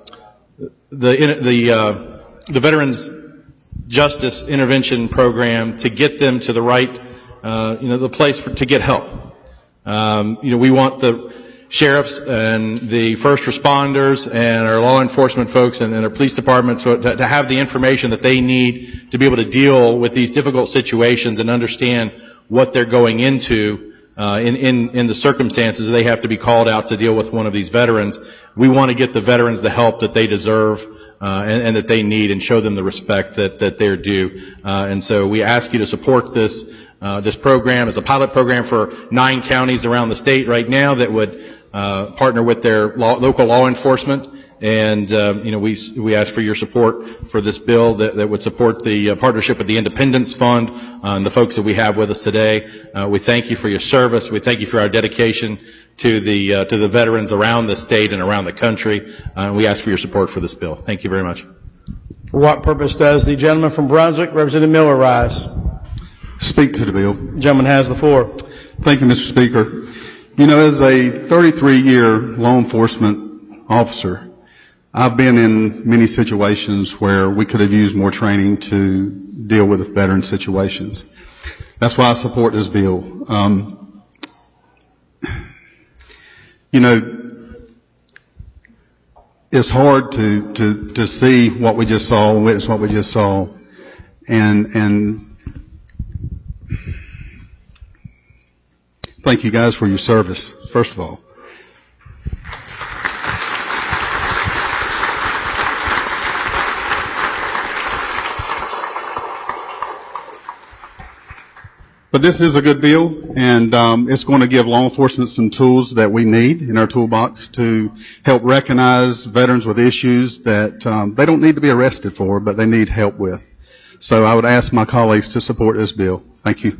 Veterans Justice Intervention Program to get them to the right, the place to get help. We want the sheriffs and the first responders and our law enforcement folks and our police departments to have the information that they need to be able to deal with these difficult situations and understand what they're going into in the circumstances they have to be called out to deal with one of these veterans. We want to get the veterans the help that they deserve and that they need and show them the respect that they're due. And so we ask you to support this program as a pilot program for 9 counties around the state right now that would partner with their local law enforcement. And, we ask for your support for this bill that would support the partnership with the Independence Fund and the folks that we have with us today. We thank you for your service. We thank you for our dedication to the veterans around the state and around the country. We ask for your support for this bill. Thank you very much. For what purpose does the gentleman from Brunswick, Representative Miller, rise? Speak to the bill. The gentleman has the floor. Thank you, Mr. Speaker. As a 33-year law enforcement officer, I've been in many situations where we could have used more training to deal with veteran situations. That's why I support this bill. It's hard to see what we just saw, witness what we just saw, and thank you guys for your service, first of all. But this is a good bill, and it's going to give law enforcement some tools that we need in our toolbox to help recognize veterans with issues that they don't need to be arrested for, but they need help with. So I would ask my colleagues to support this bill. Thank you.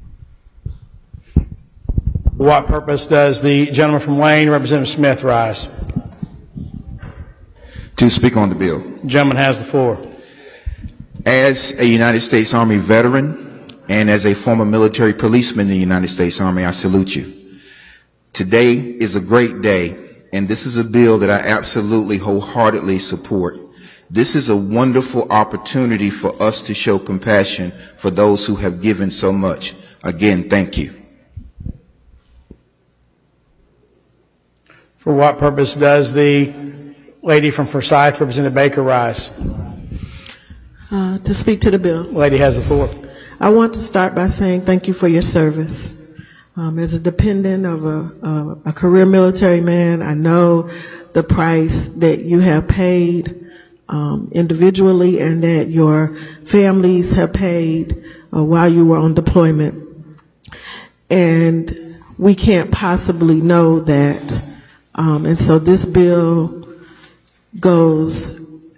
For what purpose does the gentleman from Wayne, Representative Smith, rise? To speak on the bill. The gentleman has the floor. As a United States Army veteran and as a former military policeman in the United States Army, I salute you. Today is a great day, and this is a bill that I absolutely wholeheartedly support. This is a wonderful opportunity for us to show compassion for those who have given so much. Again, thank you. For what purpose does the lady from Forsyth, Representative Baker, rise? To speak to the bill. The lady has the floor. I want to start by saying thank you for your service. As a dependent of a career military man, I know the price that you have paid individually and that your families have paid while you were on deployment. And we can't possibly know that. And so this bill goes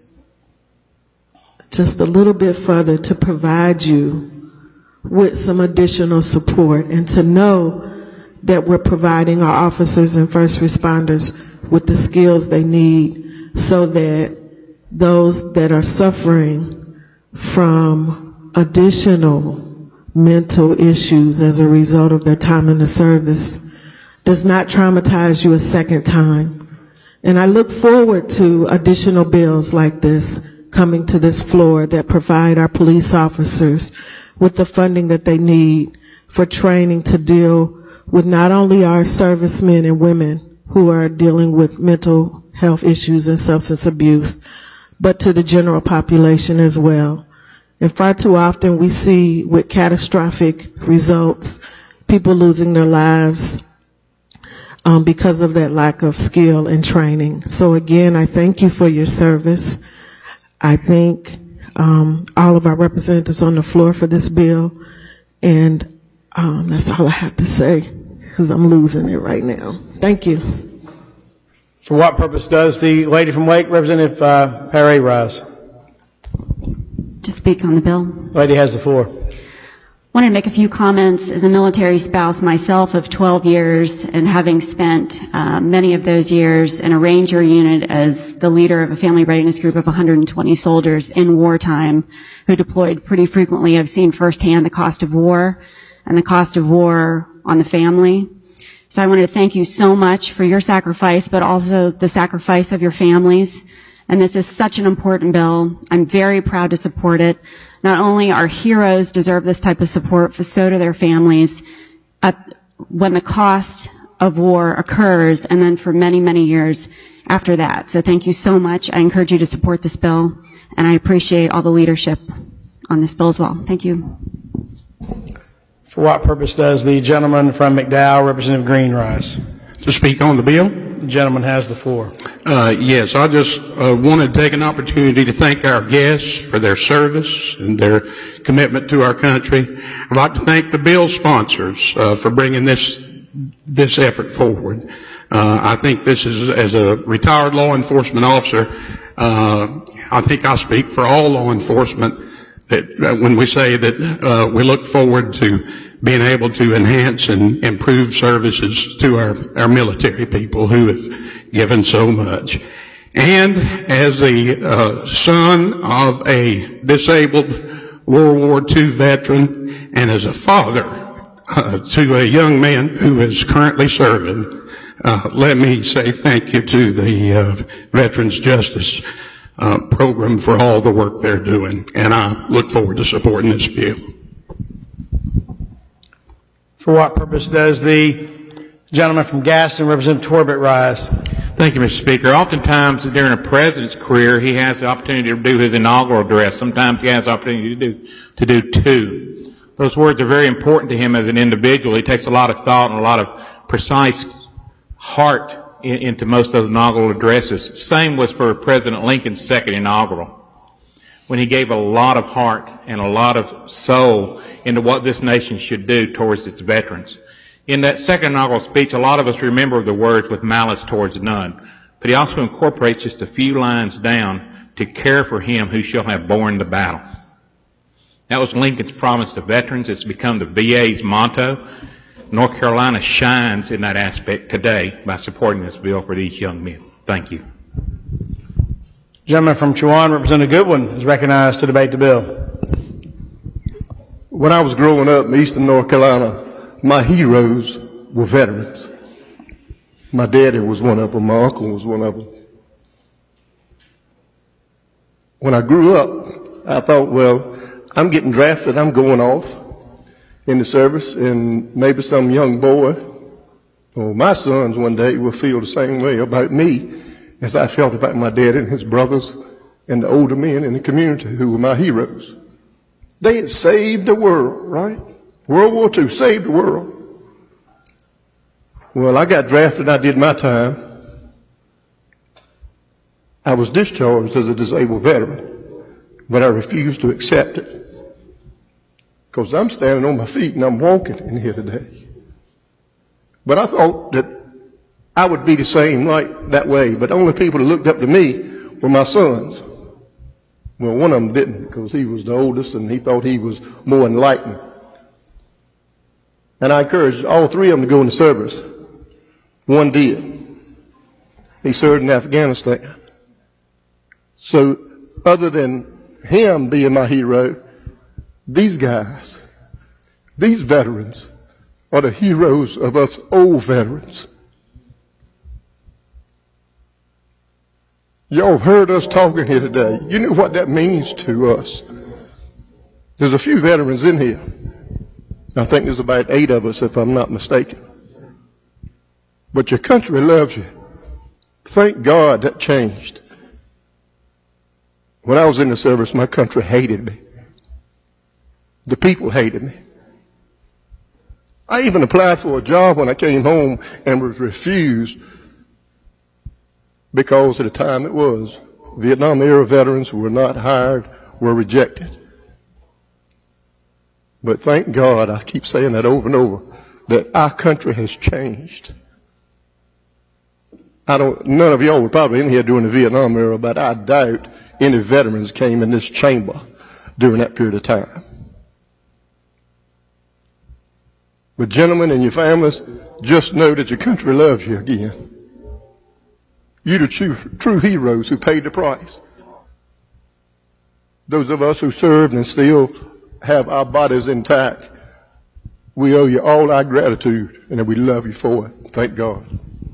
just a little bit further to provide you with some additional support and to know that we're providing our officers and first responders with the skills they need so that those that are suffering from additional mental issues as a result of their time in the service does not traumatize you a second time. And I look forward to additional bills like this coming to this floor that provide our police officers with the funding that they need for training to deal with not only our servicemen and women who are dealing with mental health issues and substance abuse, but to the general population as well. And far too often we see with catastrophic results, people losing their lives because of that lack of skill and training. So again, I thank you for your service. I thank all of our representatives on the floor for this bill, and that's all I have to say because I'm losing it right now. Thank you. For what purpose does the lady from Wake, Representative Perry, rise? To speak on the bill. The lady has the floor. I wanted to make a few comments as a military spouse myself of 12 years and having spent many of those years in a ranger unit as the leader of a family readiness group of 120 soldiers in wartime who deployed pretty frequently. I've seen firsthand the cost of war and the cost of war on the family. So I wanted to thank you so much for your sacrifice, but also the sacrifice of your families. And this is such an important bill. I'm very proud to support it. Not only our heroes deserve this type of support, but so do their families. When the cost of war occurs, and then for many, many years after that. So thank you so much. I encourage you to support this bill, and I appreciate all the leadership on this bill as well. Thank you. For what purpose does the gentleman from McDowell, Representative Green, rise? To speak on the bill? The gentleman has the floor. Yes, I just want to take an opportunity to thank our guests for their service and their commitment to our country. I'd like to thank the bill sponsors for bringing this effort forward. I think this is, as a retired law enforcement officer, I think I speak for all law enforcement that when we say that we look forward to being able to enhance and improve services to our military people who have given so much. And as a son of a disabled World War II veteran and as a father to a young man who is currently serving, let me say thank you to the Veterans Justice Program for all the work they're doing, and I look forward to supporting this bill. For what purpose does the gentleman from Gaston, Representative Torbett, rise? Thank you, Mr. Speaker. Oftentimes during a president's career, he has the opportunity to do his inaugural address. Sometimes he has the opportunity to do two. Those words are very important to him as an individual. He takes a lot of thought and a lot of precise heart into most of those inaugural addresses. The same was for President Lincoln's second inaugural, when he gave a lot of heart and a lot of soul into what this nation should do towards its veterans. In that second inaugural speech, a lot of us remember the words "with malice towards none," but he also incorporates just a few lines down to care for him who shall have borne the battle. That was Lincoln's promise to veterans. It's become the VA's motto. North Carolina shines in that aspect today by supporting this bill for these young men. Thank you. Gentleman from Chowan, Representative Goodwin, is recognized to debate the bill. When I was growing up in eastern North Carolina, my heroes were veterans. My daddy was one of them. My uncle was one of them. When I grew up, I thought, well, I'm getting drafted. I'm going off in the service, and maybe some young boy or my sons one day will feel the same way about me as I felt about my dad and his brothers and the older men in the community who were my heroes. They had saved the world, right? World War II saved the world. Well, I got drafted, I did my time. I was discharged as a disabled veteran, but I refused to accept it. Because I'm standing on my feet and I'm walking in here today. But I thought that I would be the same like that way, but the only people that looked up to me were my sons. Well, one of them didn't, because he was the oldest and he thought he was more enlightened. And I encouraged all three of them to go in the service. One did. He served in Afghanistan. So other than him being my hero, these guys, these veterans, are the heroes of us old veterans. Y'all heard us talking here today. You know what that means to us. There's a few veterans in here. I think there's about 8 of us, if I'm not mistaken. But your country loves you. Thank God that changed. When I was in the service, my country hated me. The people hated me. I even applied for a job when I came home and was refused because of the time it was. Vietnam era veterans who were not hired were rejected. But thank God, I keep saying that over and over, that our country has changed. None of y'all were probably in here during the Vietnam era, but I doubt any veterans came in this chamber during that period of time. But gentlemen and your families, just know that your country loves you again. You're the true heroes who paid the price. Those of us who served and still have our bodies intact, we owe you all our gratitude, and we love you for it. Thank God.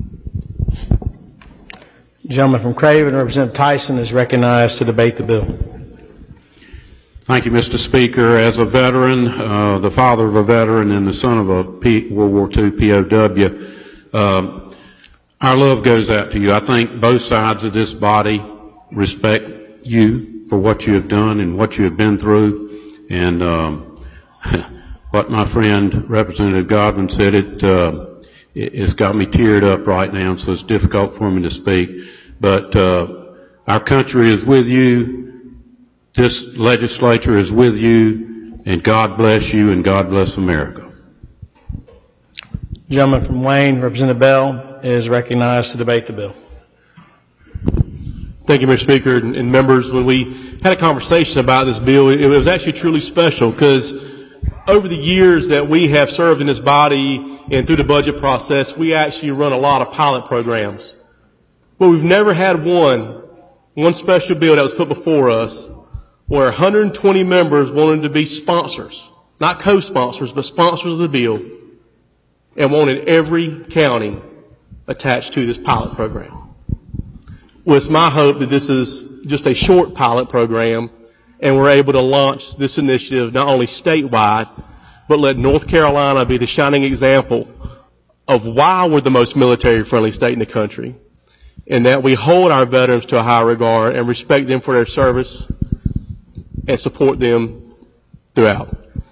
Gentleman from Craven, Representative Tyson, is recognized to debate the bill. Thank you, Mr. Speaker. As a veteran, the father of a veteran and the son of a World War II POW, Our love goes out to you. I think both sides of this body respect you for what you have done and what you have been through. And what my friend Representative Godwin said, it's got me teared up right now, so it's difficult for me to speak. But our country is with you. This legislature is with you. And God bless you and God bless America. Gentleman from Wayne, Representative Bell, is recognized to debate the bill. Thank you, Mr. Speaker and members. When we had a conversation about this bill, it was actually truly special because over the years that we have served in this body and through the budget process, we actually run a lot of pilot programs. But we've never had one special bill that was put before us where 120 members wanted to be sponsors, not co-sponsors, but sponsors of the bill, and wanted every county attached to this pilot program. Well, it's my hope that this is just a short pilot program and we're able to launch this initiative not only statewide, but let North Carolina be the shining example of why we're the most military-friendly state in the country, and that we hold our veterans to a high regard and respect them for their service and support them throughout.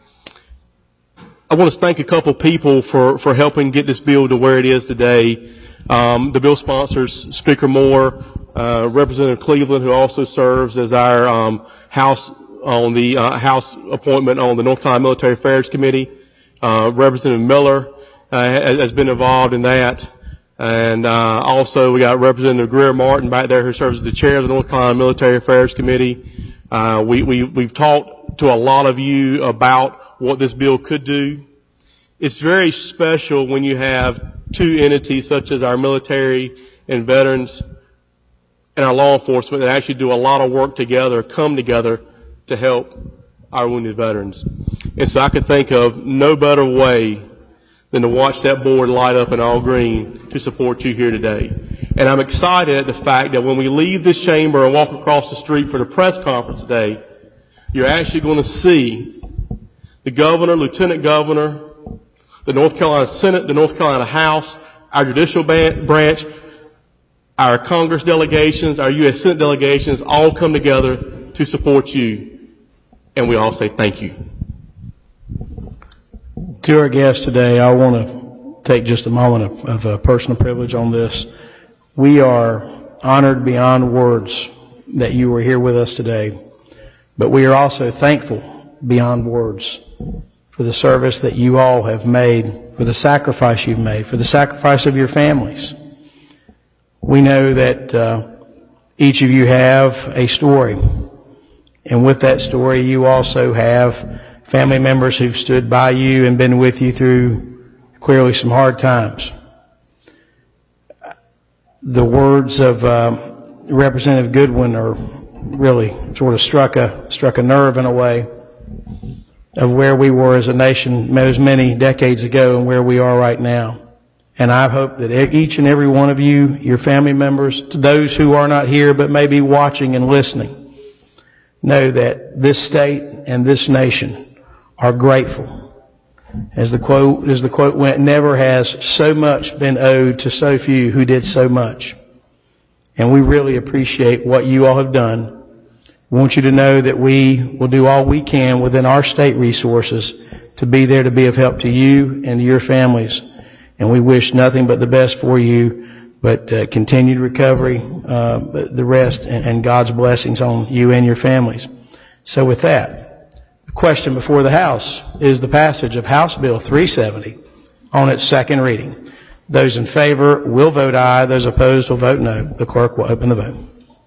I want to thank a couple people for helping get this bill to where it is today. The bill sponsors, Speaker Moore, Representative Cleveland, who also serves as our House appointment on the North Carolina Military Affairs Committee. Representative Miller has been involved in that. And also we got Representative Greer Martin back there who serves as the chair of the North Carolina Military Affairs Committee. We've talked to a lot of you about what this bill could do. It's very special when you have two entities such as our military and veterans and our law enforcement that actually do a lot of work together, come together to help our wounded veterans. And so I could think of no better way than to watch that board light up in all green to support you here today. And I'm excited at the fact that when we leave this chamber and walk across the street for the press conference today, you're actually going to see the governor, lieutenant governor, the North Carolina Senate, the North Carolina House, our judicial branch, our Congress delegations, our U.S. Senate delegations all come together to support you. And we all say thank you. To our guests today, I want to take just a moment of personal privilege on this. We are honored beyond words that you were here with us today, but we are also thankful beyond words for the service that you all have made, for the sacrifice you've made, for the sacrifice of your families. We know that each of you have a story, and with that story you also have family members who've stood by you and been with you through clearly some hard times. The words of Representative Goodwin are really sort of struck a nerve in a way of where we were as a nation those many decades ago and where we are right now. And I hope that each and every one of you, your family members, to those who are not here but may be watching and listening, know that this state and this nation are grateful. As the quote went, never has so much been owed to so few who did so much. And we really appreciate what you all have done. We want you to know that we will do all we can within our state resources to be there to be of help to you and to your families. And we wish nothing but the best for you, but continued recovery, the rest, and God's blessings on you and your families. So with that, the question before the House is the passage of House Bill 370 on its second reading. Those in favor will vote aye. Those opposed will vote no. The clerk will open the vote.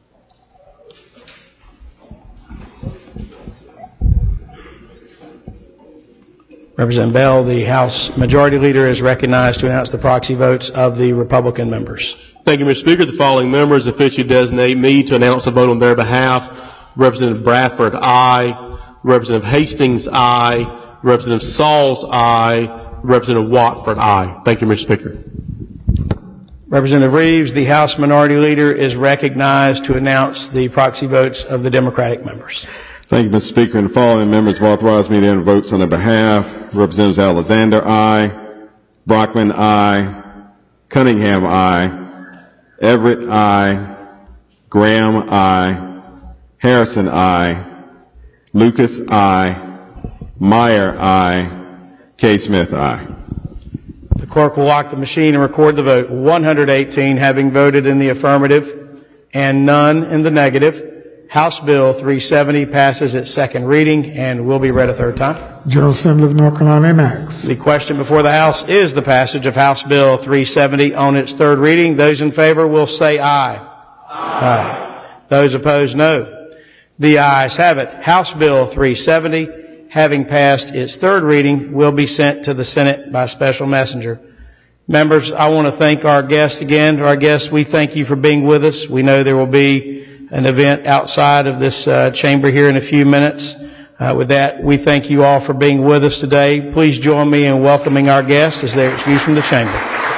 Representative Bell, the House Majority Leader, is recognized to announce the proxy votes of the Republican members. Thank you, Mr. Speaker. The following members officially designate me to announce a vote on their behalf. Representative Bradford, aye. Representative Hastings, aye. Representative Sauls, aye. Representative Watford, aye. Thank you, Mr. Speaker. Representative Reeves, the House Minority Leader, is recognized to announce the proxy votes of the Democratic members. Thank you, Mr. Speaker. And the following members have authorized me to enter votes on their behalf. Representatives Alexander, aye. Brockman, aye. Cunningham, aye. Everett, aye. Graham, aye. Harrison, aye. Lucas, aye. Meyer, aye. K. Smith, aye. The clerk will lock the machine and record the vote. 118 having voted in the affirmative and none in the negative. House Bill 370 passes its second reading and will be read a third time. General Assembly of North Carolina enacts. The question before the House is the passage of House Bill 370 on its third reading. Those in favor will say aye. Aye. Those opposed, no. The ayes have it. House Bill 370, having passed its third reading, will be sent to the Senate by special messenger. Members, I want to thank our guests again. To our guests, we thank you for being with us. We know there will be an event outside of this chamber here in a few minutes. With that, we thank you all for being with us today. Please join me in welcoming our guests as they're excused from the chamber.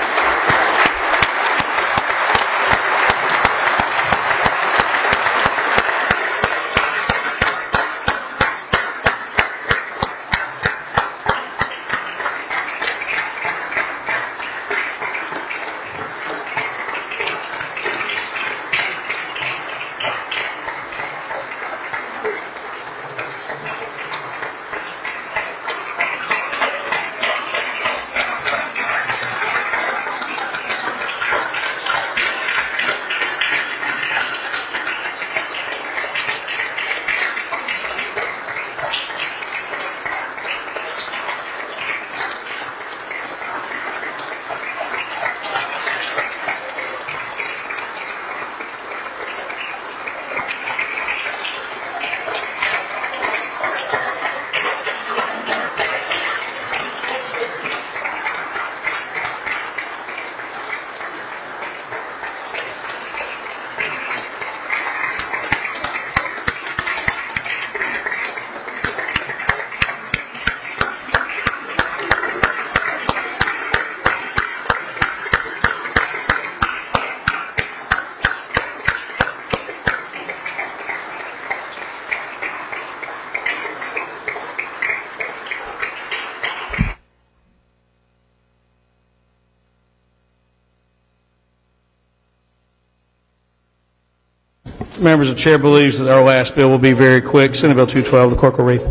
Members, the chair believes that our last bill will be very quick. Senate Bill 212, the clerk will read.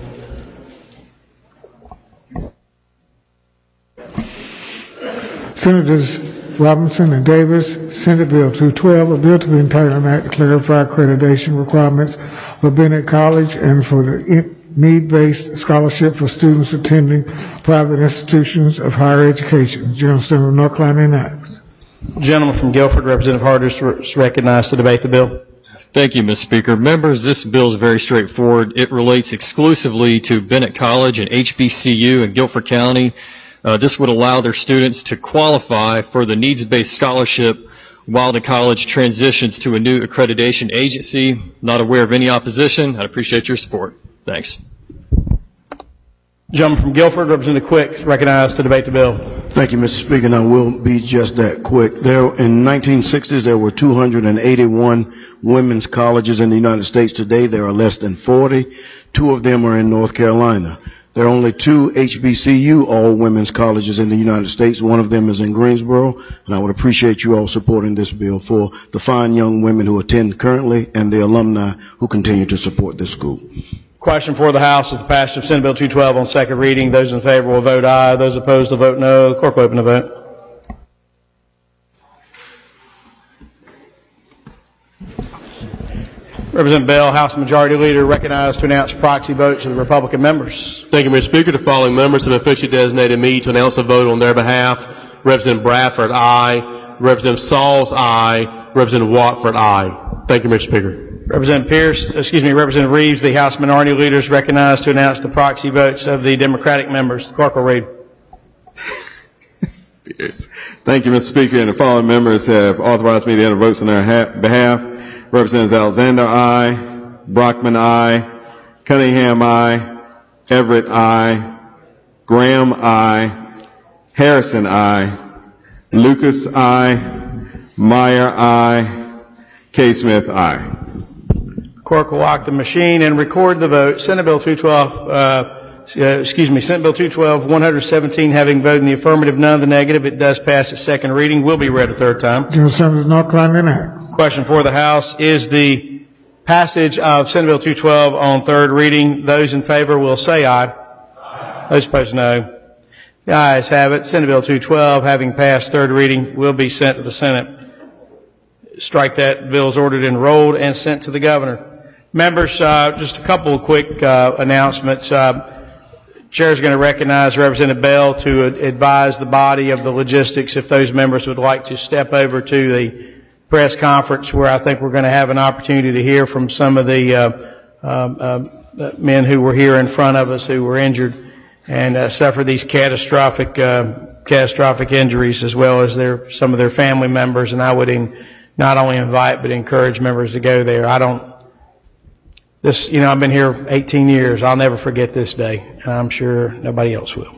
Senators Robinson and Davis, Senate Bill 212, a bill to be entitled an act to clarify accreditation requirements for Bennett College and for the need-based scholarship for students attending private institutions of higher education. General Assembly of North Carolina enacts. Gentleman from Guilford, Representative Harders, is recognized to debate the bill. Thank you, Mr. Speaker. Members, this bill is very straightforward. It relates exclusively to Bennett College and HBCU in Guilford County. This would allow their students to qualify for the needs-based scholarship while the college transitions to a new accreditation agency. Not aware of any opposition. I appreciate your support. Thanks. Gentleman from Guilford, Representative Quick, is recognized to debate the bill. Thank you, Mr. Speaker, and I will be just that quick. There, in 1960s, there were 281 women's colleges in the United States. Today, there are less than 40. 2 of them are in North Carolina. There are only 2 HBCU all-women's colleges in the United States. One of them is in Greensboro, and I would appreciate you all supporting this bill for the fine young women who attend currently and the alumni who continue to support this school. Question for the House is the passage of Senate Bill 212 on second reading. Those in favor will vote aye. Those opposed will vote no. The clerk will open the vote. Representative Bell, House Majority Leader, recognized to announce proxy votes of the Republican members. Thank you, Mr. Speaker. The following members have officially designated me to announce a vote on their behalf. Representative Bradford, aye. Representative Sauls, aye. Representative Watford, aye. Thank you, Mr. Speaker. Representative Reeves, the House Minority Leader, is recognized to announce the proxy votes of the Democratic members. The clerk will read. Thank you, Mr. Speaker. And the following members have authorized me to enter votes on their behalf. Representatives Alexander, aye. Brockman, aye. Cunningham, aye. Everett, aye. Graham, aye. Harrison, aye. Lucas, aye. Meyer, aye. K. Smith, aye. Clerk will lock the machine and record the vote. Senate Bill 212 Senate Bill 212, 117 having voted in the affirmative, none in the negative. It does pass its second reading. Will be read a third time. General Assembly of North Carolina Act. Question for the House is the passage of Senate Bill 212 on third reading. Those in favor will say aye. Those opposed, no. The ayes have it. Senate Bill 212, having passed third reading, will be sent to the Senate. Strike that. Bill is ordered enrolled and sent to the governor. Members, just a couple of quick announcements. Chair is going to recognize Representative Bell to advise the body of the logistics if those members would like to step over to the press conference where I think we're going to have an opportunity to hear from some of the men who were here in front of us who were injured and suffered these catastrophic injuries, as well as some of their family members. And I would not only invite but encourage members to go there. I've been here 18 years. I'll never forget this day, and I'm sure nobody else will.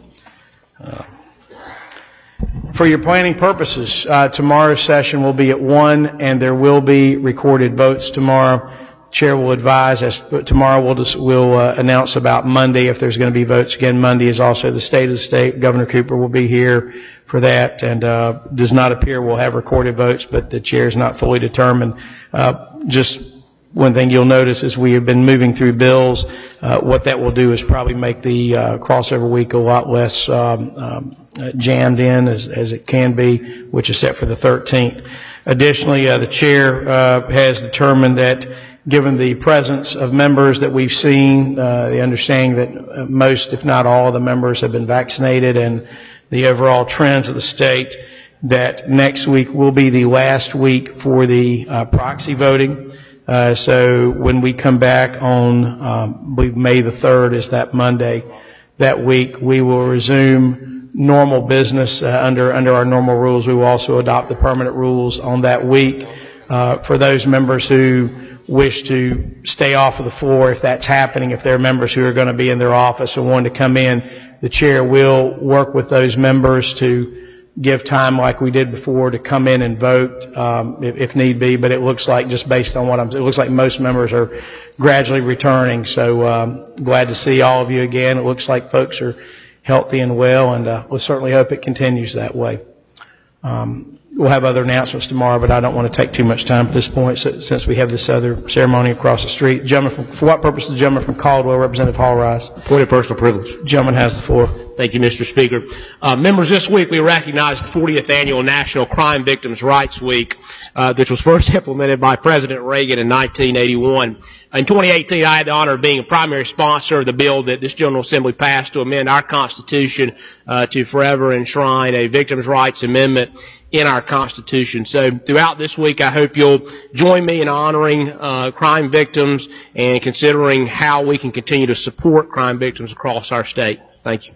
For your planning purposes, tomorrow's session will be at 1, and there will be recorded votes tomorrow. Chair will advise tomorrow. We'll announce about Monday if there's going to be votes again. Monday is also the state of the state. Governor Cooper will be here for that, and does not appear we'll have recorded votes, but the chair is not fully determined. Just one thing you'll notice is we have been moving through bills. What that will do is probably make the crossover week a lot less jammed in as it can be, which is set for the 13th. Additionally, the chair has determined that given the presence of members that we've seen, the understanding that most, if not all, of the members have been vaccinated and the overall trends of the state, that next week will be the last week for the proxy voting. So when we come back on, I believe May the 3rd is that Monday, that week, we will resume normal business under our normal rules. We will also adopt the permanent rules on that week. For those members who wish to stay off of the floor, if that's happening, if there are members who are going to be in their office or want to come in, the chair will work with those members to give time like we did before to come in and vote if need be. But it looks like, just based on it looks like most members are gradually returning. So glad to see all of you again. It looks like folks are healthy and well, and we'll certainly hope it continues that way. We'll have other announcements tomorrow, but I don't want to take too much time at this point since we have this other ceremony across the street. For what purpose, the gentleman from Caldwell, Representative Hall, rise? Point of personal privilege. Gentleman has the floor. Thank you, Mr. Speaker. Members, this week we recognize the 40th Annual National Crime Victims' Rights Week, which was first implemented by President Reagan in 1981. In 2018, I had the honor of being a primary sponsor of the bill that this General Assembly passed to amend our Constitution to forever enshrine a victims' rights amendment in our Constitution. So throughout this week, I hope you'll join me in honoring crime victims and considering how we can continue to support crime victims across our state. Thank you.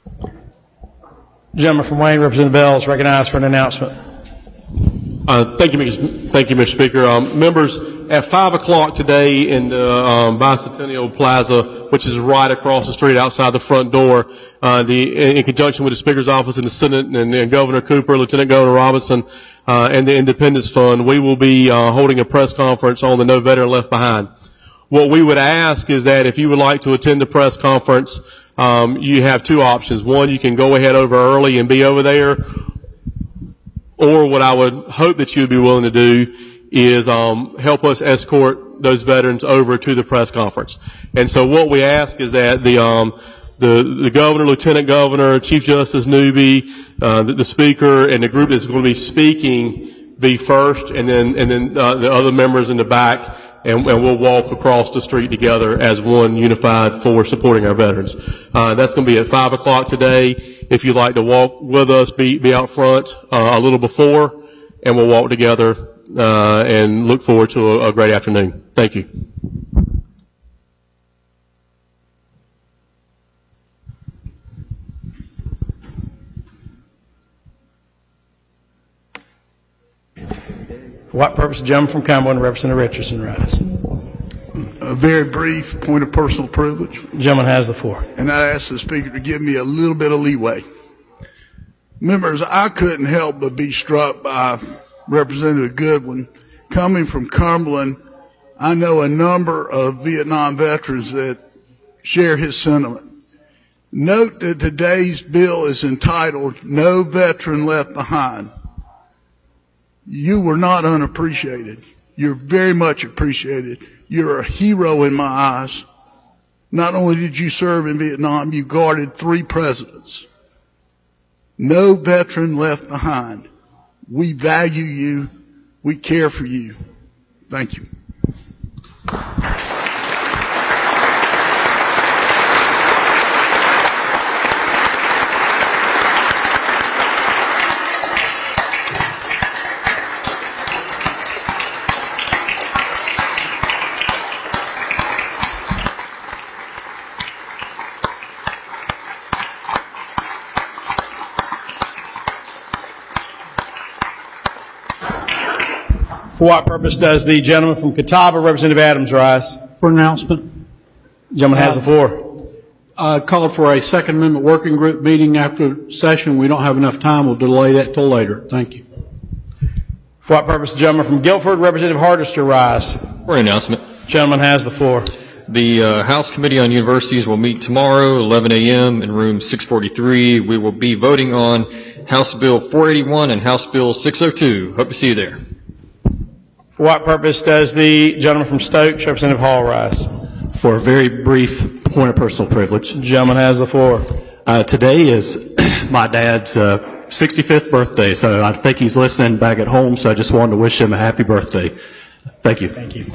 Gentleman from Wayne, Representative Bell, is recognized for an announcement. Thank you, Mr. Speaker. Members, at 5 o'clock today in the Bicentennial Plaza, which is right across the street outside the front door, in conjunction with the Speaker's office and the Senate and Governor Cooper, Lieutenant Governor Robinson, and the Independence Fund, we will be holding a press conference on the No Veteran Left Behind. What we would ask is that if you would like to attend the press conference, you have two options. One, you can go ahead over early and be over there, or what I would hope that you would be willing to do is help us escort those veterans over to the press conference. And so what we ask is that the governor, lieutenant governor, Chief Justice Newby, the speaker, and the group that's going to be speaking be first, and then the other members in the back, and we'll walk across the street together as one unified force supporting our veterans. That's going to be at 5 o'clock today. If you'd like to walk with us, be out front a little before, and we'll walk together and look forward to a great afternoon. Thank you. For what purpose, the gentleman from Cumberland, Representative Richardson, rise. A very brief point of personal privilege. The gentleman has the floor. And I ask the Speaker to give me a little bit of leeway. Members, I couldn't help but be struck by Representative Goodwin. Coming from Cumberland, I know a number of Vietnam veterans that share his sentiment. Note that today's bill is entitled No Veteran Left Behind. You were not unappreciated. You're very much appreciated. You're a hero in my eyes. Not only did you serve in Vietnam, you guarded 3 presidents. No veteran left behind. We value you. We care for you. Thank you. For what purpose does the gentleman from Catawba, Representative Adams, rise? For an announcement. Gentleman has the floor. Called for a Second Amendment working group meeting after session. We don't have enough time. We'll delay that till later. Thank you. For what purpose, the gentleman from Guilford, Representative Hardister, rise? For an announcement. Gentleman has the floor. The House Committee on Universities will meet tomorrow, 11 a.m. in room 643. We will be voting on House Bill 481 and House Bill 602. Hope to see you there. For what purpose does the gentleman from Stokes, Representative Hall, rise? For a very brief point of personal privilege. Gentleman has the floor. Today is my dad's 65th birthday, so I think he's listening back at home, so I just wanted to wish him a happy birthday. Thank you. Thank you.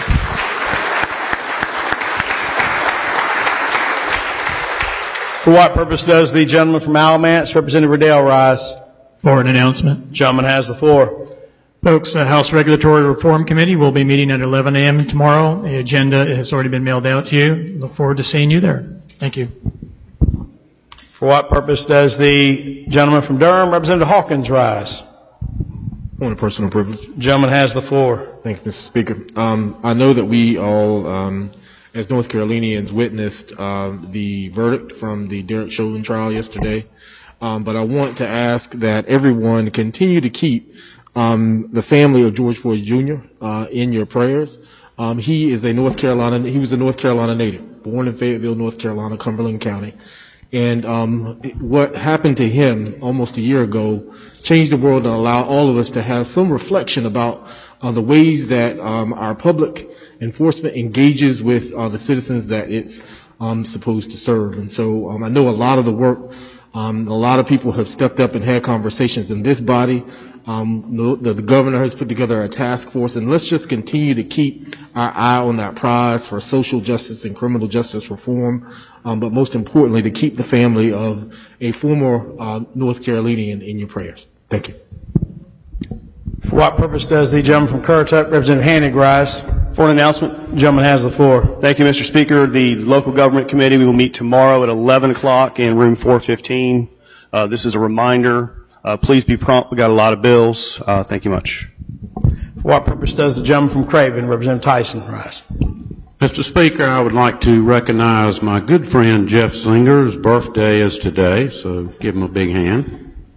For what purpose does the gentleman from Alamance, Representative Riddell, rise? For an announcement. Gentleman has the floor. Folks, the House Regulatory Reform Committee will be meeting at 11 a.m. tomorrow. The agenda has already been mailed out to you. Look forward to seeing you there. Thank you. For what purpose does the gentleman from Durham, Representative Hawkins, rise? Point of personal privilege. Gentleman has the floor. Thank you, Mr. Speaker. I know that we all, as North Carolinians, witnessed the verdict from the Derek Chauvin trial yesterday. But I want to ask that everyone continue to keep the family of George Floyd Jr. In your prayers. He was a North Carolina native, born in Fayetteville, North Carolina, Cumberland County. And what happened to him almost a year ago changed the world and allowed all of us to have some reflection about the ways that our public enforcement engages with the citizens that it's supposed to serve. And so I know a lot of the work, a lot of people have stepped up and had conversations in this body. The governor has put together a task force, and let's just continue to keep our eye on that prize for social justice and criminal justice reform, but most importantly, to keep the family of a former North Carolinian in your prayers. Thank you. For what purpose does the gentleman from Currituck, Representative Hannig, rise? For an announcement. The gentleman has the floor. Thank you, Mr. Speaker. The Local Government Committee, we will meet tomorrow at 11 o'clock in room 415. This is a reminder. Please be prompt. We've got a lot of bills. Thank you much. For what purpose does the gentleman from Craven, Representative Tyson, rise? Mr. Speaker, I would like to recognize my good friend Jeff Singer's birthday is today, so give him a big hand.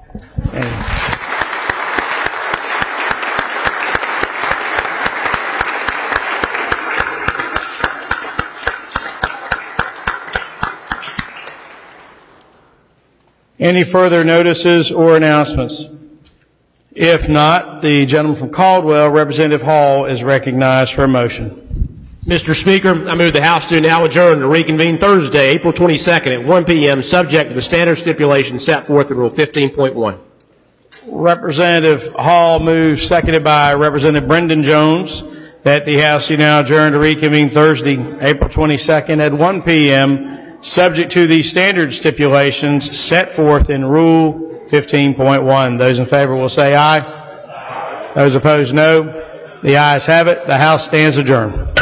Any further notices or announcements? If not, the gentleman from Caldwell, Representative Hall, is recognized for a motion. Mr. Speaker, I move the House to now adjourn to reconvene Thursday, April 22nd at 1 p.m., subject to the standard stipulations set forth in Rule 15.1. Representative Hall moves, seconded by Representative Brendan Jones, that the House be now adjourn to reconvene Thursday, April 22nd at 1 p.m., subject to the standard stipulations set forth in Rule 15.1. Those in favor will say aye. Those opposed, no. The ayes have it. The House stands adjourned.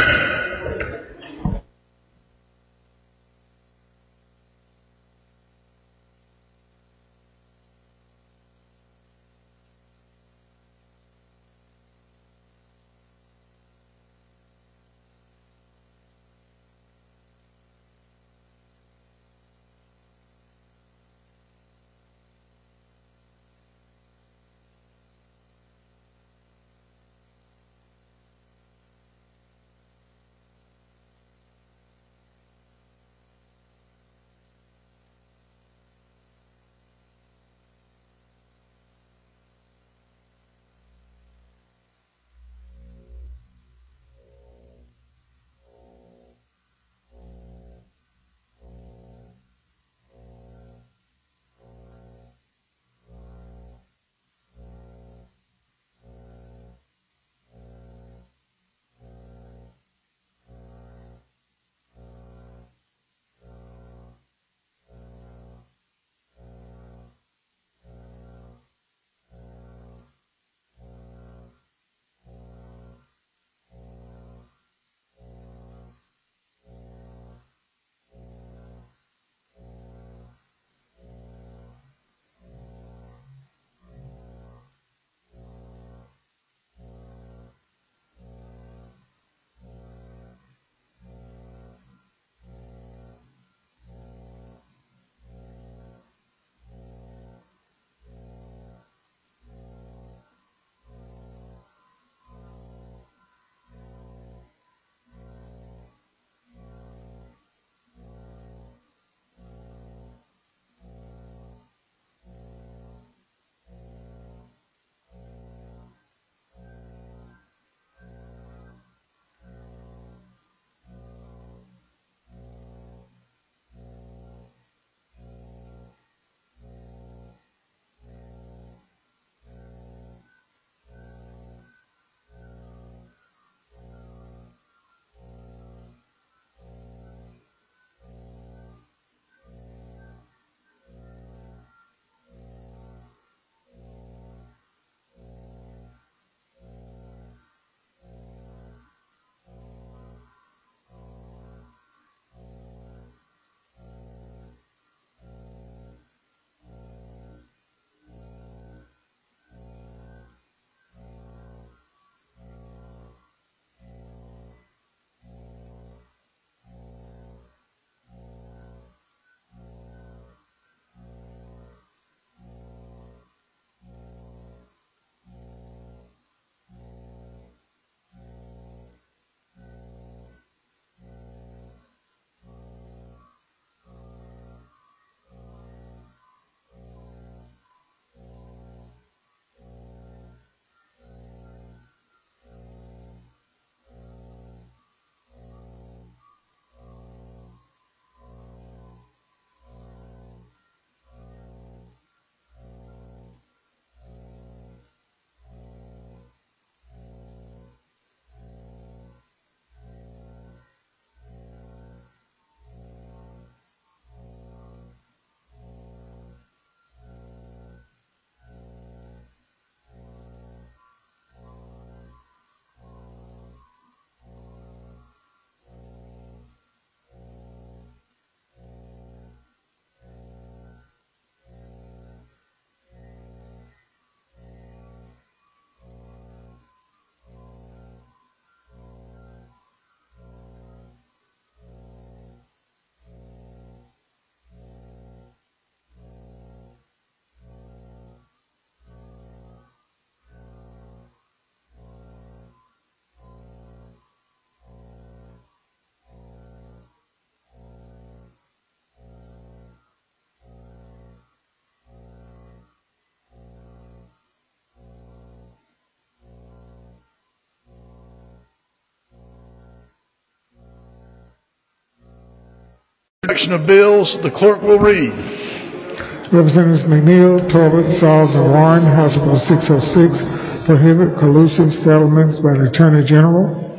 Introduction of bills, the clerk will read. Representatives McNeil, Talbot, Sauls, and Warren, House Bill 606, prohibit collusive settlements by the Attorney General.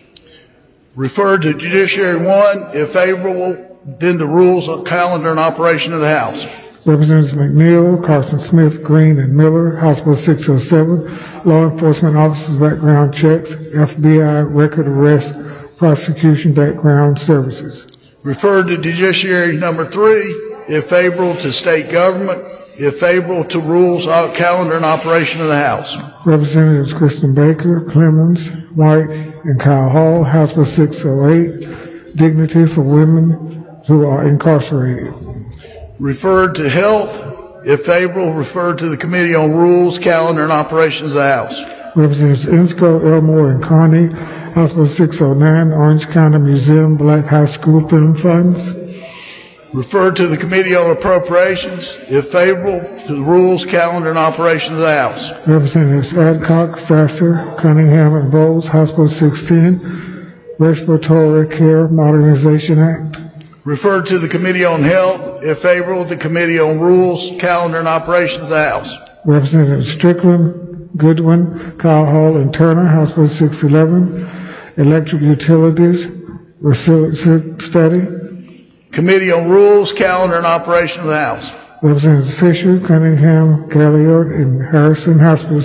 Referred to Judiciary 1, if favorable, then the rules of calendar and operation of the House. Representatives McNeil, Carson Smith, Green, and Miller, House Bill 607, law enforcement officers background checks, FBI record arrest, prosecution background services. Referred to Judiciary number 3, if favorable to state government, if favorable to rules of calendar and operation of the House. Representatives Kristen Baker, Clemens, White, and Kyle Hall, House Bill 608, dignity for women who are incarcerated. Referred to health, if favorable, referred to the Committee on Rules, Calendar, and Operations of the House. Representatives Insco, Elmore, and Carney, House Bill 609, Orange County Museum Black High School Film Funds. Referred to the Committee on Appropriations, if favorable, to the Rules, Calendar, and Operations of the House. Representatives Adcock, Sasser, Cunningham, and Bowles, House Bill 610, Respiratory Care Modernization Act. Referred to the Committee on Health, if favorable, the Committee on Rules, Calendar, and Operations of the House. Representatives Strickland, Goodwin, Kyle Hall, and Turner, House Bill 611, Electric Utilities, Resiliency Study. Committee on Rules, Calendar, and Operations of the House. Representatives Fisher, Cunningham, Galliard, and Harrison, House Bill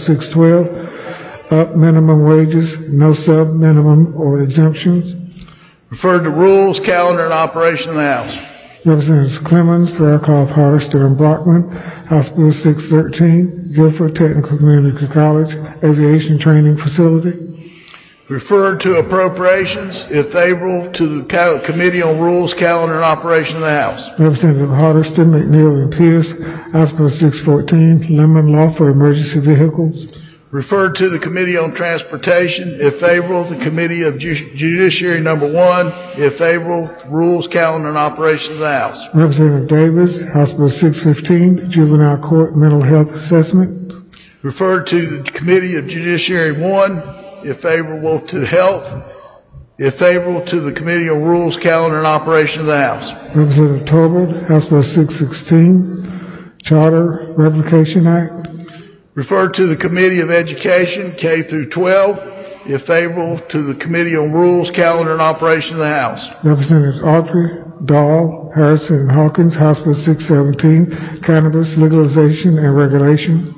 612, up minimum wages, no sub-minimum or exemptions. Referred to Rules, Calendar, and Operation of the House. Representatives Clemens, Faircloth, Hardester, and Brockman, House Bill 613, Guilford Technical Community College, Aviation Training Facility. Referred to Appropriations, if favorable, to the Committee on Rules, Calendar, and Operation of the House. Representative Hardester, McNeil, and Pierce, House Bill 614, Lemon Law for Emergency Vehicles. Referred to the Committee on Transportation, if favorable, the Committee of Judiciary number 1, if favorable, Rules, Calendar, and Operations of the House. Representative Davis, House Bill 615, Juvenile Court Mental Health Assessment. Referred to the Committee of Judiciary 1, if favorable to Health, if favorable to the Committee on Rules, Calendar, and Operation of the House. Representative Tolbert, House Bill 616, Charter Replication Act. Referred to the Committee of Education, K through 12, if favorable to the Committee on Rules, Calendar, and Operation of the House. Representatives Autry, Dahl, Harrison, and Hawkins, House Bill 617, Cannabis Legalization and Regulation.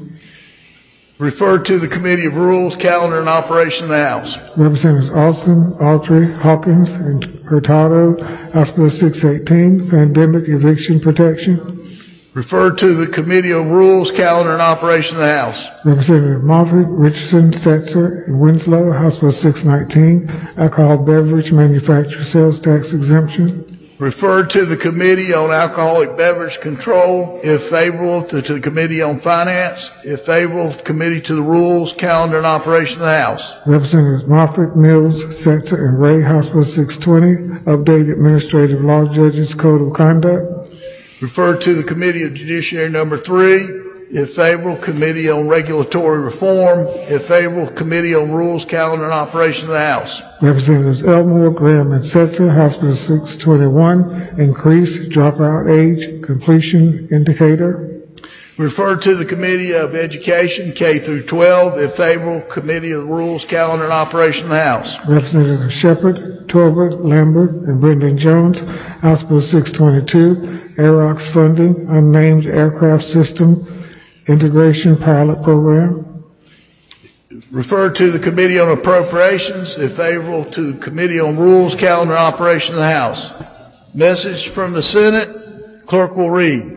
Referred to the Committee of Rules, Calendar, and Operation of the House. Representatives Austin, Autry, Hawkins, and Hurtado, House Bill 618, Pandemic Eviction Protection. Referred to the Committee on Rules, Calendar, and Operation of the House. Representative Moffitt, Richardson, Setzer, and Winslow, House Bill 619, Alcohol Beverage Manufacturer Sales Tax Exemption. Referred to the Committee on Alcoholic Beverage Control, if favorable, to the Committee on Finance, if favorable, Committee to the Rules, Calendar, and Operation of the House. Representatives Moffitt, Mills, Setzer, and Ray, House Bill 620, Updated Administrative Law Judges Code of Conduct. Referred to the Committee of Judiciary number 3, if favorable, Committee on Regulatory Reform, if favorable, Committee on Rules, Calendar, and Operation of the House. Representatives Elmore, Graham, and Setzer, House Bill 621, increase dropout age completion indicator. Referred to the Committee of Education, K through 12, if favorable, Committee of the Rules, Calendar, and Operation of the House. Representatives Shepard, Tolbert, Lambert, and Brendan Jones, House Bill 622, AROC's funding, unnamed aircraft system integration pilot program. Referred to the Committee on Appropriations, if favorable, to the Committee on Rules, Calendar, and Operation of the House. Message from the Senate. Clerk will read.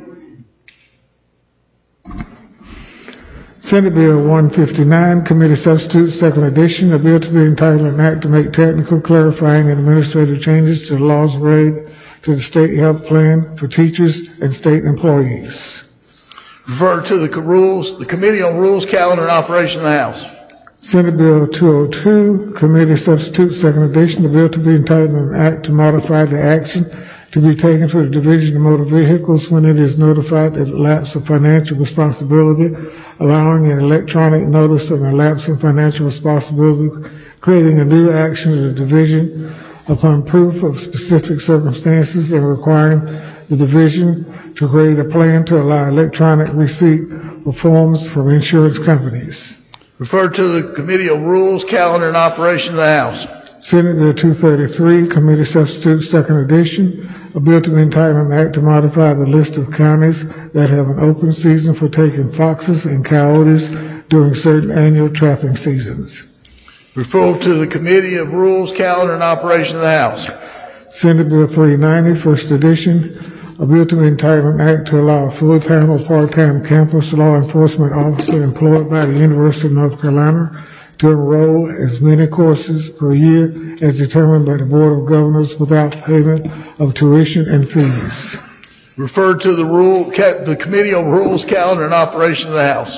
Senate Bill 159, Committee Substitute, Second Edition, a bill to be entitled an act to make technical, clarifying, and administrative changes to the laws related to the state health plan for teachers and state employees. Referred to the Committee on Rules, Calendar, and Operation of the House. Senate Bill 202, Committee Substitute, Second Edition, a bill to be entitled an act to modify the action to be taken for the Division of Motor Vehicles when it is notified that lapse of financial responsibility, allowing an electronic notice of a lapse in financial responsibility, creating a new action of the Division upon proof of specific circumstances and requiring the division to create a plan to allow electronic receipt for forms from insurance companies. Referred to the Committee on Rules, Calendar, and Operation of the House. Senate Bill 233, Committee Substitute, Second Edition, a bill to the Entitlement Act to modify the list of counties that have an open season for taking foxes and coyotes during certain annual trapping seasons. Referral to the Committee of Rules, Calendar, and Operation of the House. Senate Bill 390, First Edition, a bill to the Entitlement Act to allow a full-time or part-time campus law enforcement officer employed by the University of North Carolina to enroll as many courses per year as determined by the Board of Governors without payment of tuition and fees. Referred to the Committee on Rules, Calendar, and Operation of the House.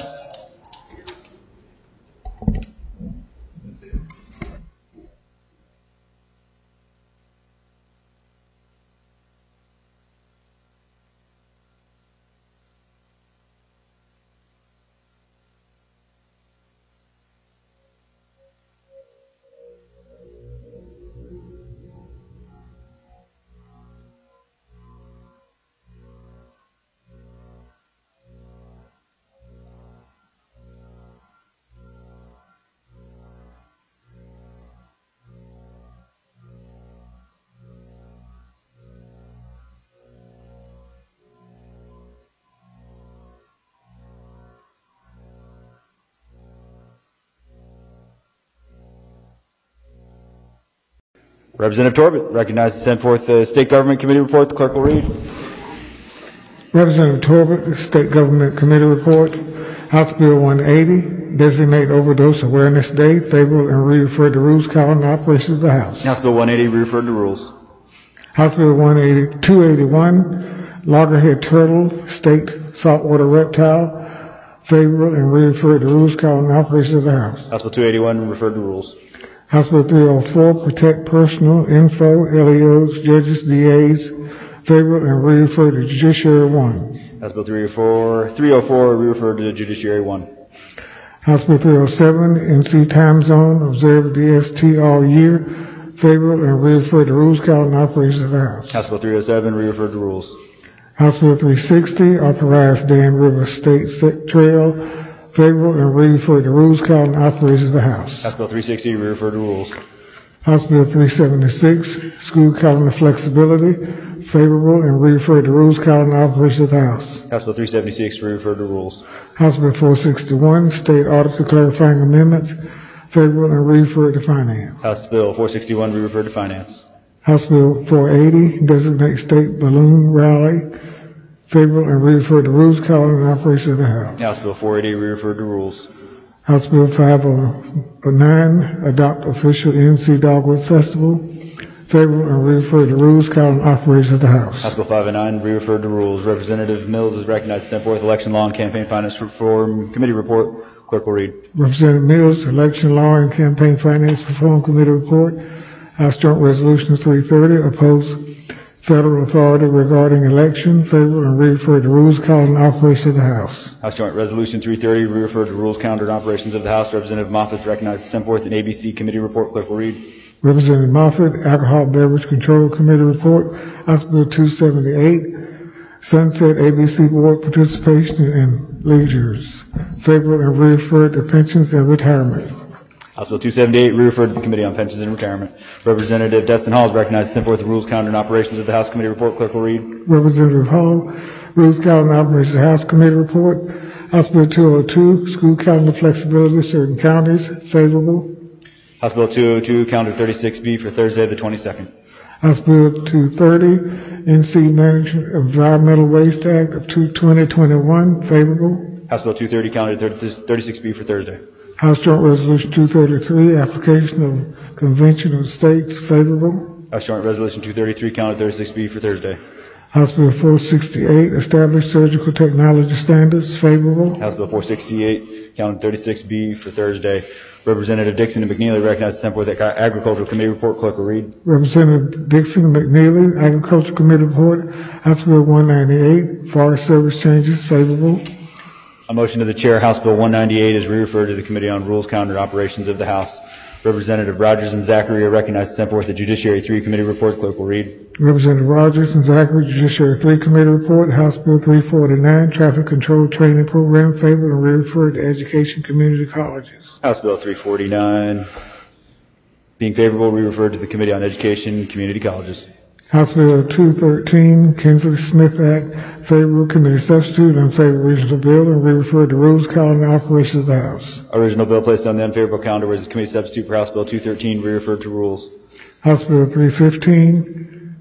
Representative Torbett recognized to send forth the State Government Committee report. The clerk will read. Representative Torbett, State Government Committee report. House Bill 180, designate Overdose Awareness Day, favorable and re-refer to rules, calendar, and operations of the House. House Bill 180, re-referred to rules. House Bill 281, loggerhead turtle, state saltwater reptile, favorable and re-refer to rules, calendar, and operations of the House. House Bill 281, referred to rules. House Bill 304, protect personal info, LEOs, judges, DAs, favorable and re-refer to Judiciary 1. House Bill 304, re-referred to Judiciary 1. House Bill 307, NC time zone, observe DST all year, favorable and re-refer to rules, calendar, and operations of the House. House Bill 307, re-referred to rules. House Bill 360, authorize Dan River State Trail, favorable and re-refer to rules, calendar, and operations of the House. House Bill 360, re-referred to rules. House Bill 376, school calendar flexibility, favorable and re-refer to rules, calendar, and operations of the House. House Bill 376, re-referred to rules. House Bill 461, state auditor clarifying amendments, favorable and re-refer to finance. House Bill 461, re-referred to finance. House Bill 480, designate state balloon rally, favorable and re-refer to rules, calendar, and operations of the House. House Bill 480, re-referred to rules. House Bill 509, adopt official NC Dogwood Festival, favorable and re-refer to rules, calendar, and operations of the House. House Bill 509, re-referred to rules. Representative Mills is recognized to send forth election law and campaign finance reform committee report. Clerk will read. Representative Mills, election law and campaign finance reform committee report. House Joint Resolution 330, oppose federal authority regarding election, favorable and re-refer to rules, calendar, and operations of the House. House Joint Resolution 330, re-referred to rules, calendar, and operations of the House. Representative Moffitt is recognized to send forth an ABC committee report. Clerk will read. Representative Moffitt, Alcohol Beverage Control Committee report. House Bill 278, sunset ABC board participation and leisures, favorable and re-refer to pensions and retirement. House Bill 278, re-referred to the Committee on Pensions and Retirement. Representative Destin Hall is recognized to send forth the rules, calendar, and operations of the House Committee report. Clerk will read. Representative Hall, rules, calendar, and operations of the House Committee report. House Bill 202, school calendar flexibility, certain counties, favorable. House Bill 202, calendar 36B for Thursday the 22nd. House Bill 230, NC Management Environmental Waste Act of 2021, favorable. House Bill 230, calendar 36B for Thursday. House Joint Resolution 233, application of Convention of States, favorable. House Joint Resolution 233, calendar 36B for Thursday. House Bill 468, establish surgical technology standards, favorable. House Bill 468, calendar 36B for Thursday. Representative Dixon and McNeely recognized to send forth the Agricultural Committee report. Clerk will read. Representative Dixon and McNeely, Agricultural Committee report. House Bill 198, Forest Service changes, favorable. A motion to the chair, House Bill 198 is re-referred to the Committee on Rules, Calendar, and Operations of the House. Representative Rogers and Zachary are recognized to send forth the Judiciary 3 Committee report. Clerk will read. Representative Rogers and Zachary, Judiciary 3 Committee report, House Bill 349, Traffic Control Training Program, favored and referred to Education Community Colleges. House Bill 349, being favorable, referred to the Committee on Education Community Colleges. House Bill 213, Kinsley Smith Act, favorable committee substitute, unfavorable original bill, and referred to Rules, Calendar, and Operations of the House. Original bill placed on the unfavorable calendar was the committee substitute for House Bill 213, referred to Rules. House Bill 315,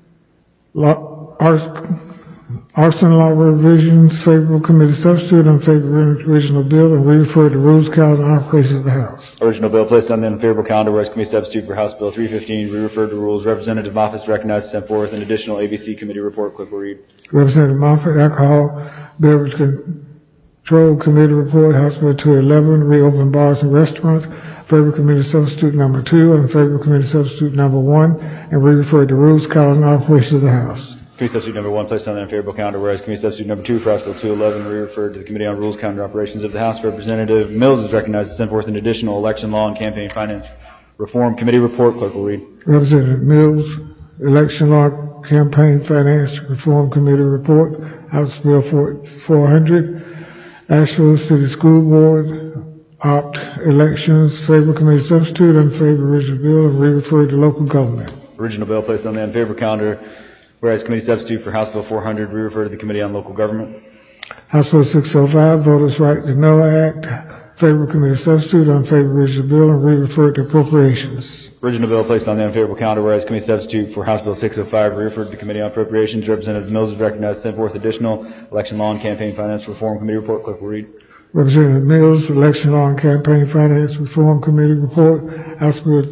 Arson Law revisions, favorable committee substitute, unfavorable original bill, and referred to Rules, Calendar, and Operations of the House. Original bill placed on the unfavorable calendar was committee substitute for House Bill 315, referred to Rules. Representative Moffitt is recognized to send forth an additional ABC committee report. Clerk will read. Representative Moffitt, Alcohol Beverage Control Committee report, House Bill 211, reopen bars and restaurants, favorable committee substitute number 2, unfavorable committee substitute number 1, and referred to Rules, Calendar, and Operations of the House. Committee substitute number 1 placed on the unfavorable calendar, whereas committee substitute number 2 for House Bill 211 referred to the Committee on Rules, Calendar, Operations of the House. Representative Mills is recognized to send forth an additional election law and campaign finance reform committee report. Clerk will read. Representative Mills, election law, campaign finance reform committee report, House Bill 400, Asheville City School Board, opt elections, favorable committee substitute, unfavorable original bill, and referred to local government. Original bill placed on the unfavorable calendar, whereas committee substitute for House Bill 400, referred to the Committee on Local Government. House Bill 605, Voters' Right to Know Act, favorable committee substitute, unfavorable original bill, and referred to appropriations. Original bill placed on the unfavorable calendar, whereas committee substitute for House Bill 605, referred to the Committee on Appropriations. Representative Mills is recognized to send forth additional election law and campaign finance reform committee report. Clerk will read. Representative Mills, election law and campaign finance reform committee report, House Bill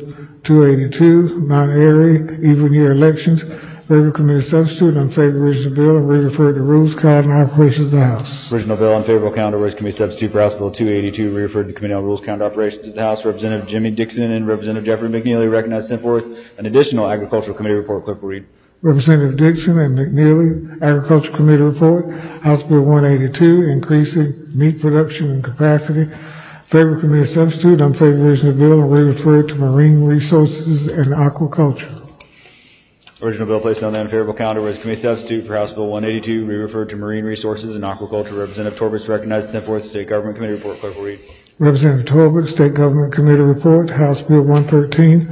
282, Mount Airy, even year elections, favorable committee substitute, unfavorable original bill, and referred to Rules, Calendar, and Operations of the House. Original bill, unfavorable calendar, whereas committee substitute for House Bill 282, referred to the Committee on Rules, Calendar, Operations of the House. Representative Jimmy Dixon and Representative Jeffrey McNeely recognized to send forth an additional agricultural committee report. Clerk will read. Representative Dixon and McNeely, Agriculture Committee report, House Bill 182, increasing meat production and capacity, favorable committee substitute, unfavorable original bill, and referred to Marine Resources and Aquaculture. Original bill placed on the unfavorable calendar was committee substitute for House Bill 182, referred to Marine Resources and Aquaculture. Representative Torbert recognized to send forth the State Government Committee report. Clerk will read. Representative Torbert, State Government Committee report, House Bill 113,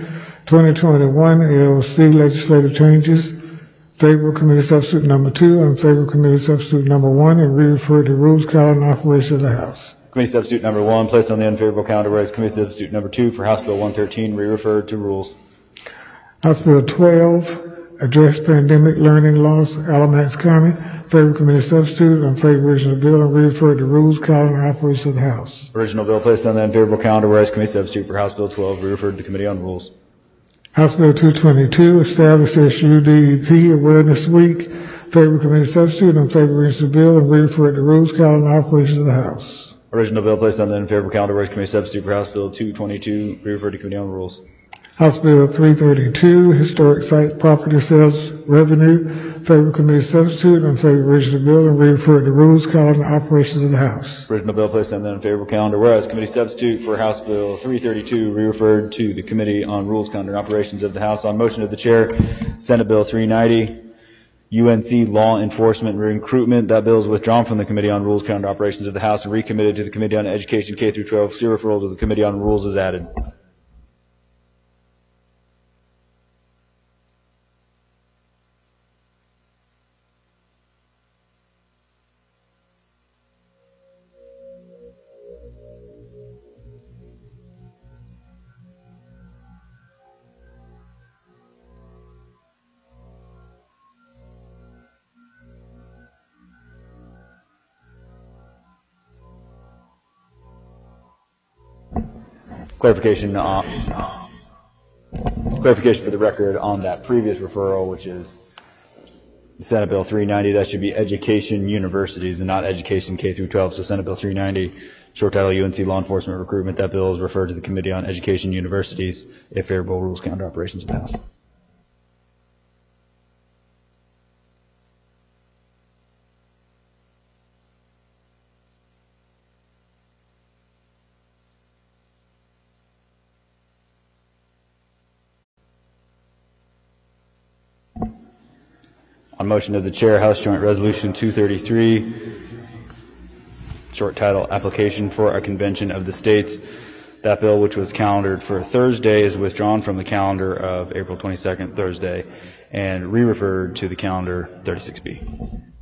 2021 AOC legislative changes, favorable committee substitute number 2, unfavorable committee substitute number 1, and referred to Rules, Calendar, and Operations of the House. Committee substitute number 1 placed on the unfavorable calendar, whereas committee substitute number 2 for House Bill 113, referred to Rules. House Bill 12, address pandemic learning loss, Alamance County, favorable committee substitute, unfavorable original bill, and referred to Rules, Calendar, and Operations of the House. Original bill placed on the unfavorable calendar, whereas committee substitute for House Bill 12, referred to the Committee on Rules. House Bill 222, establish SUDEP Awareness Week, favorable committee substitute, unfavorable original bill, and referred to Rules, Calendar, and Operations of the House. Original bill placed on the unfavorable calendar, whereas committee substitute for House Bill 222, referred to Committee on Rules. House Bill 332, Historic Site Property Sales Revenue, favorable committee substitute, unfavorable original bill, and referred to Rules, Calendar, and Operations of the House. Original bill placed on the unfavorable calendar, whereas committee substitute for House Bill 332, referred to the Committee on Rules, Calendar, and Operations of the House. On motion of the Chair, Senate Bill 390, UNC Law Enforcement Recruitment. That bill is withdrawn from the Committee on Rules, Calendar, and Operations of the House and recommitted to the Committee on Education K through 12. See referral to the Committee on Rules is added. Clarification for the record on that previous referral, which is Senate Bill 390. That should be Education Universities and not Education K through 12. So Senate Bill 390, short title UNC Law Enforcement Recruitment. That bill is referred to the Committee on Education Universities if favorable Rules, Calendar, Operations of the House. On motion of the chair, House Joint Resolution 233, short title, Application for a Convention of the States. That bill, which was calendared for Thursday, is withdrawn from the calendar of April 22nd, Thursday, and re-referred to the calendar 36B.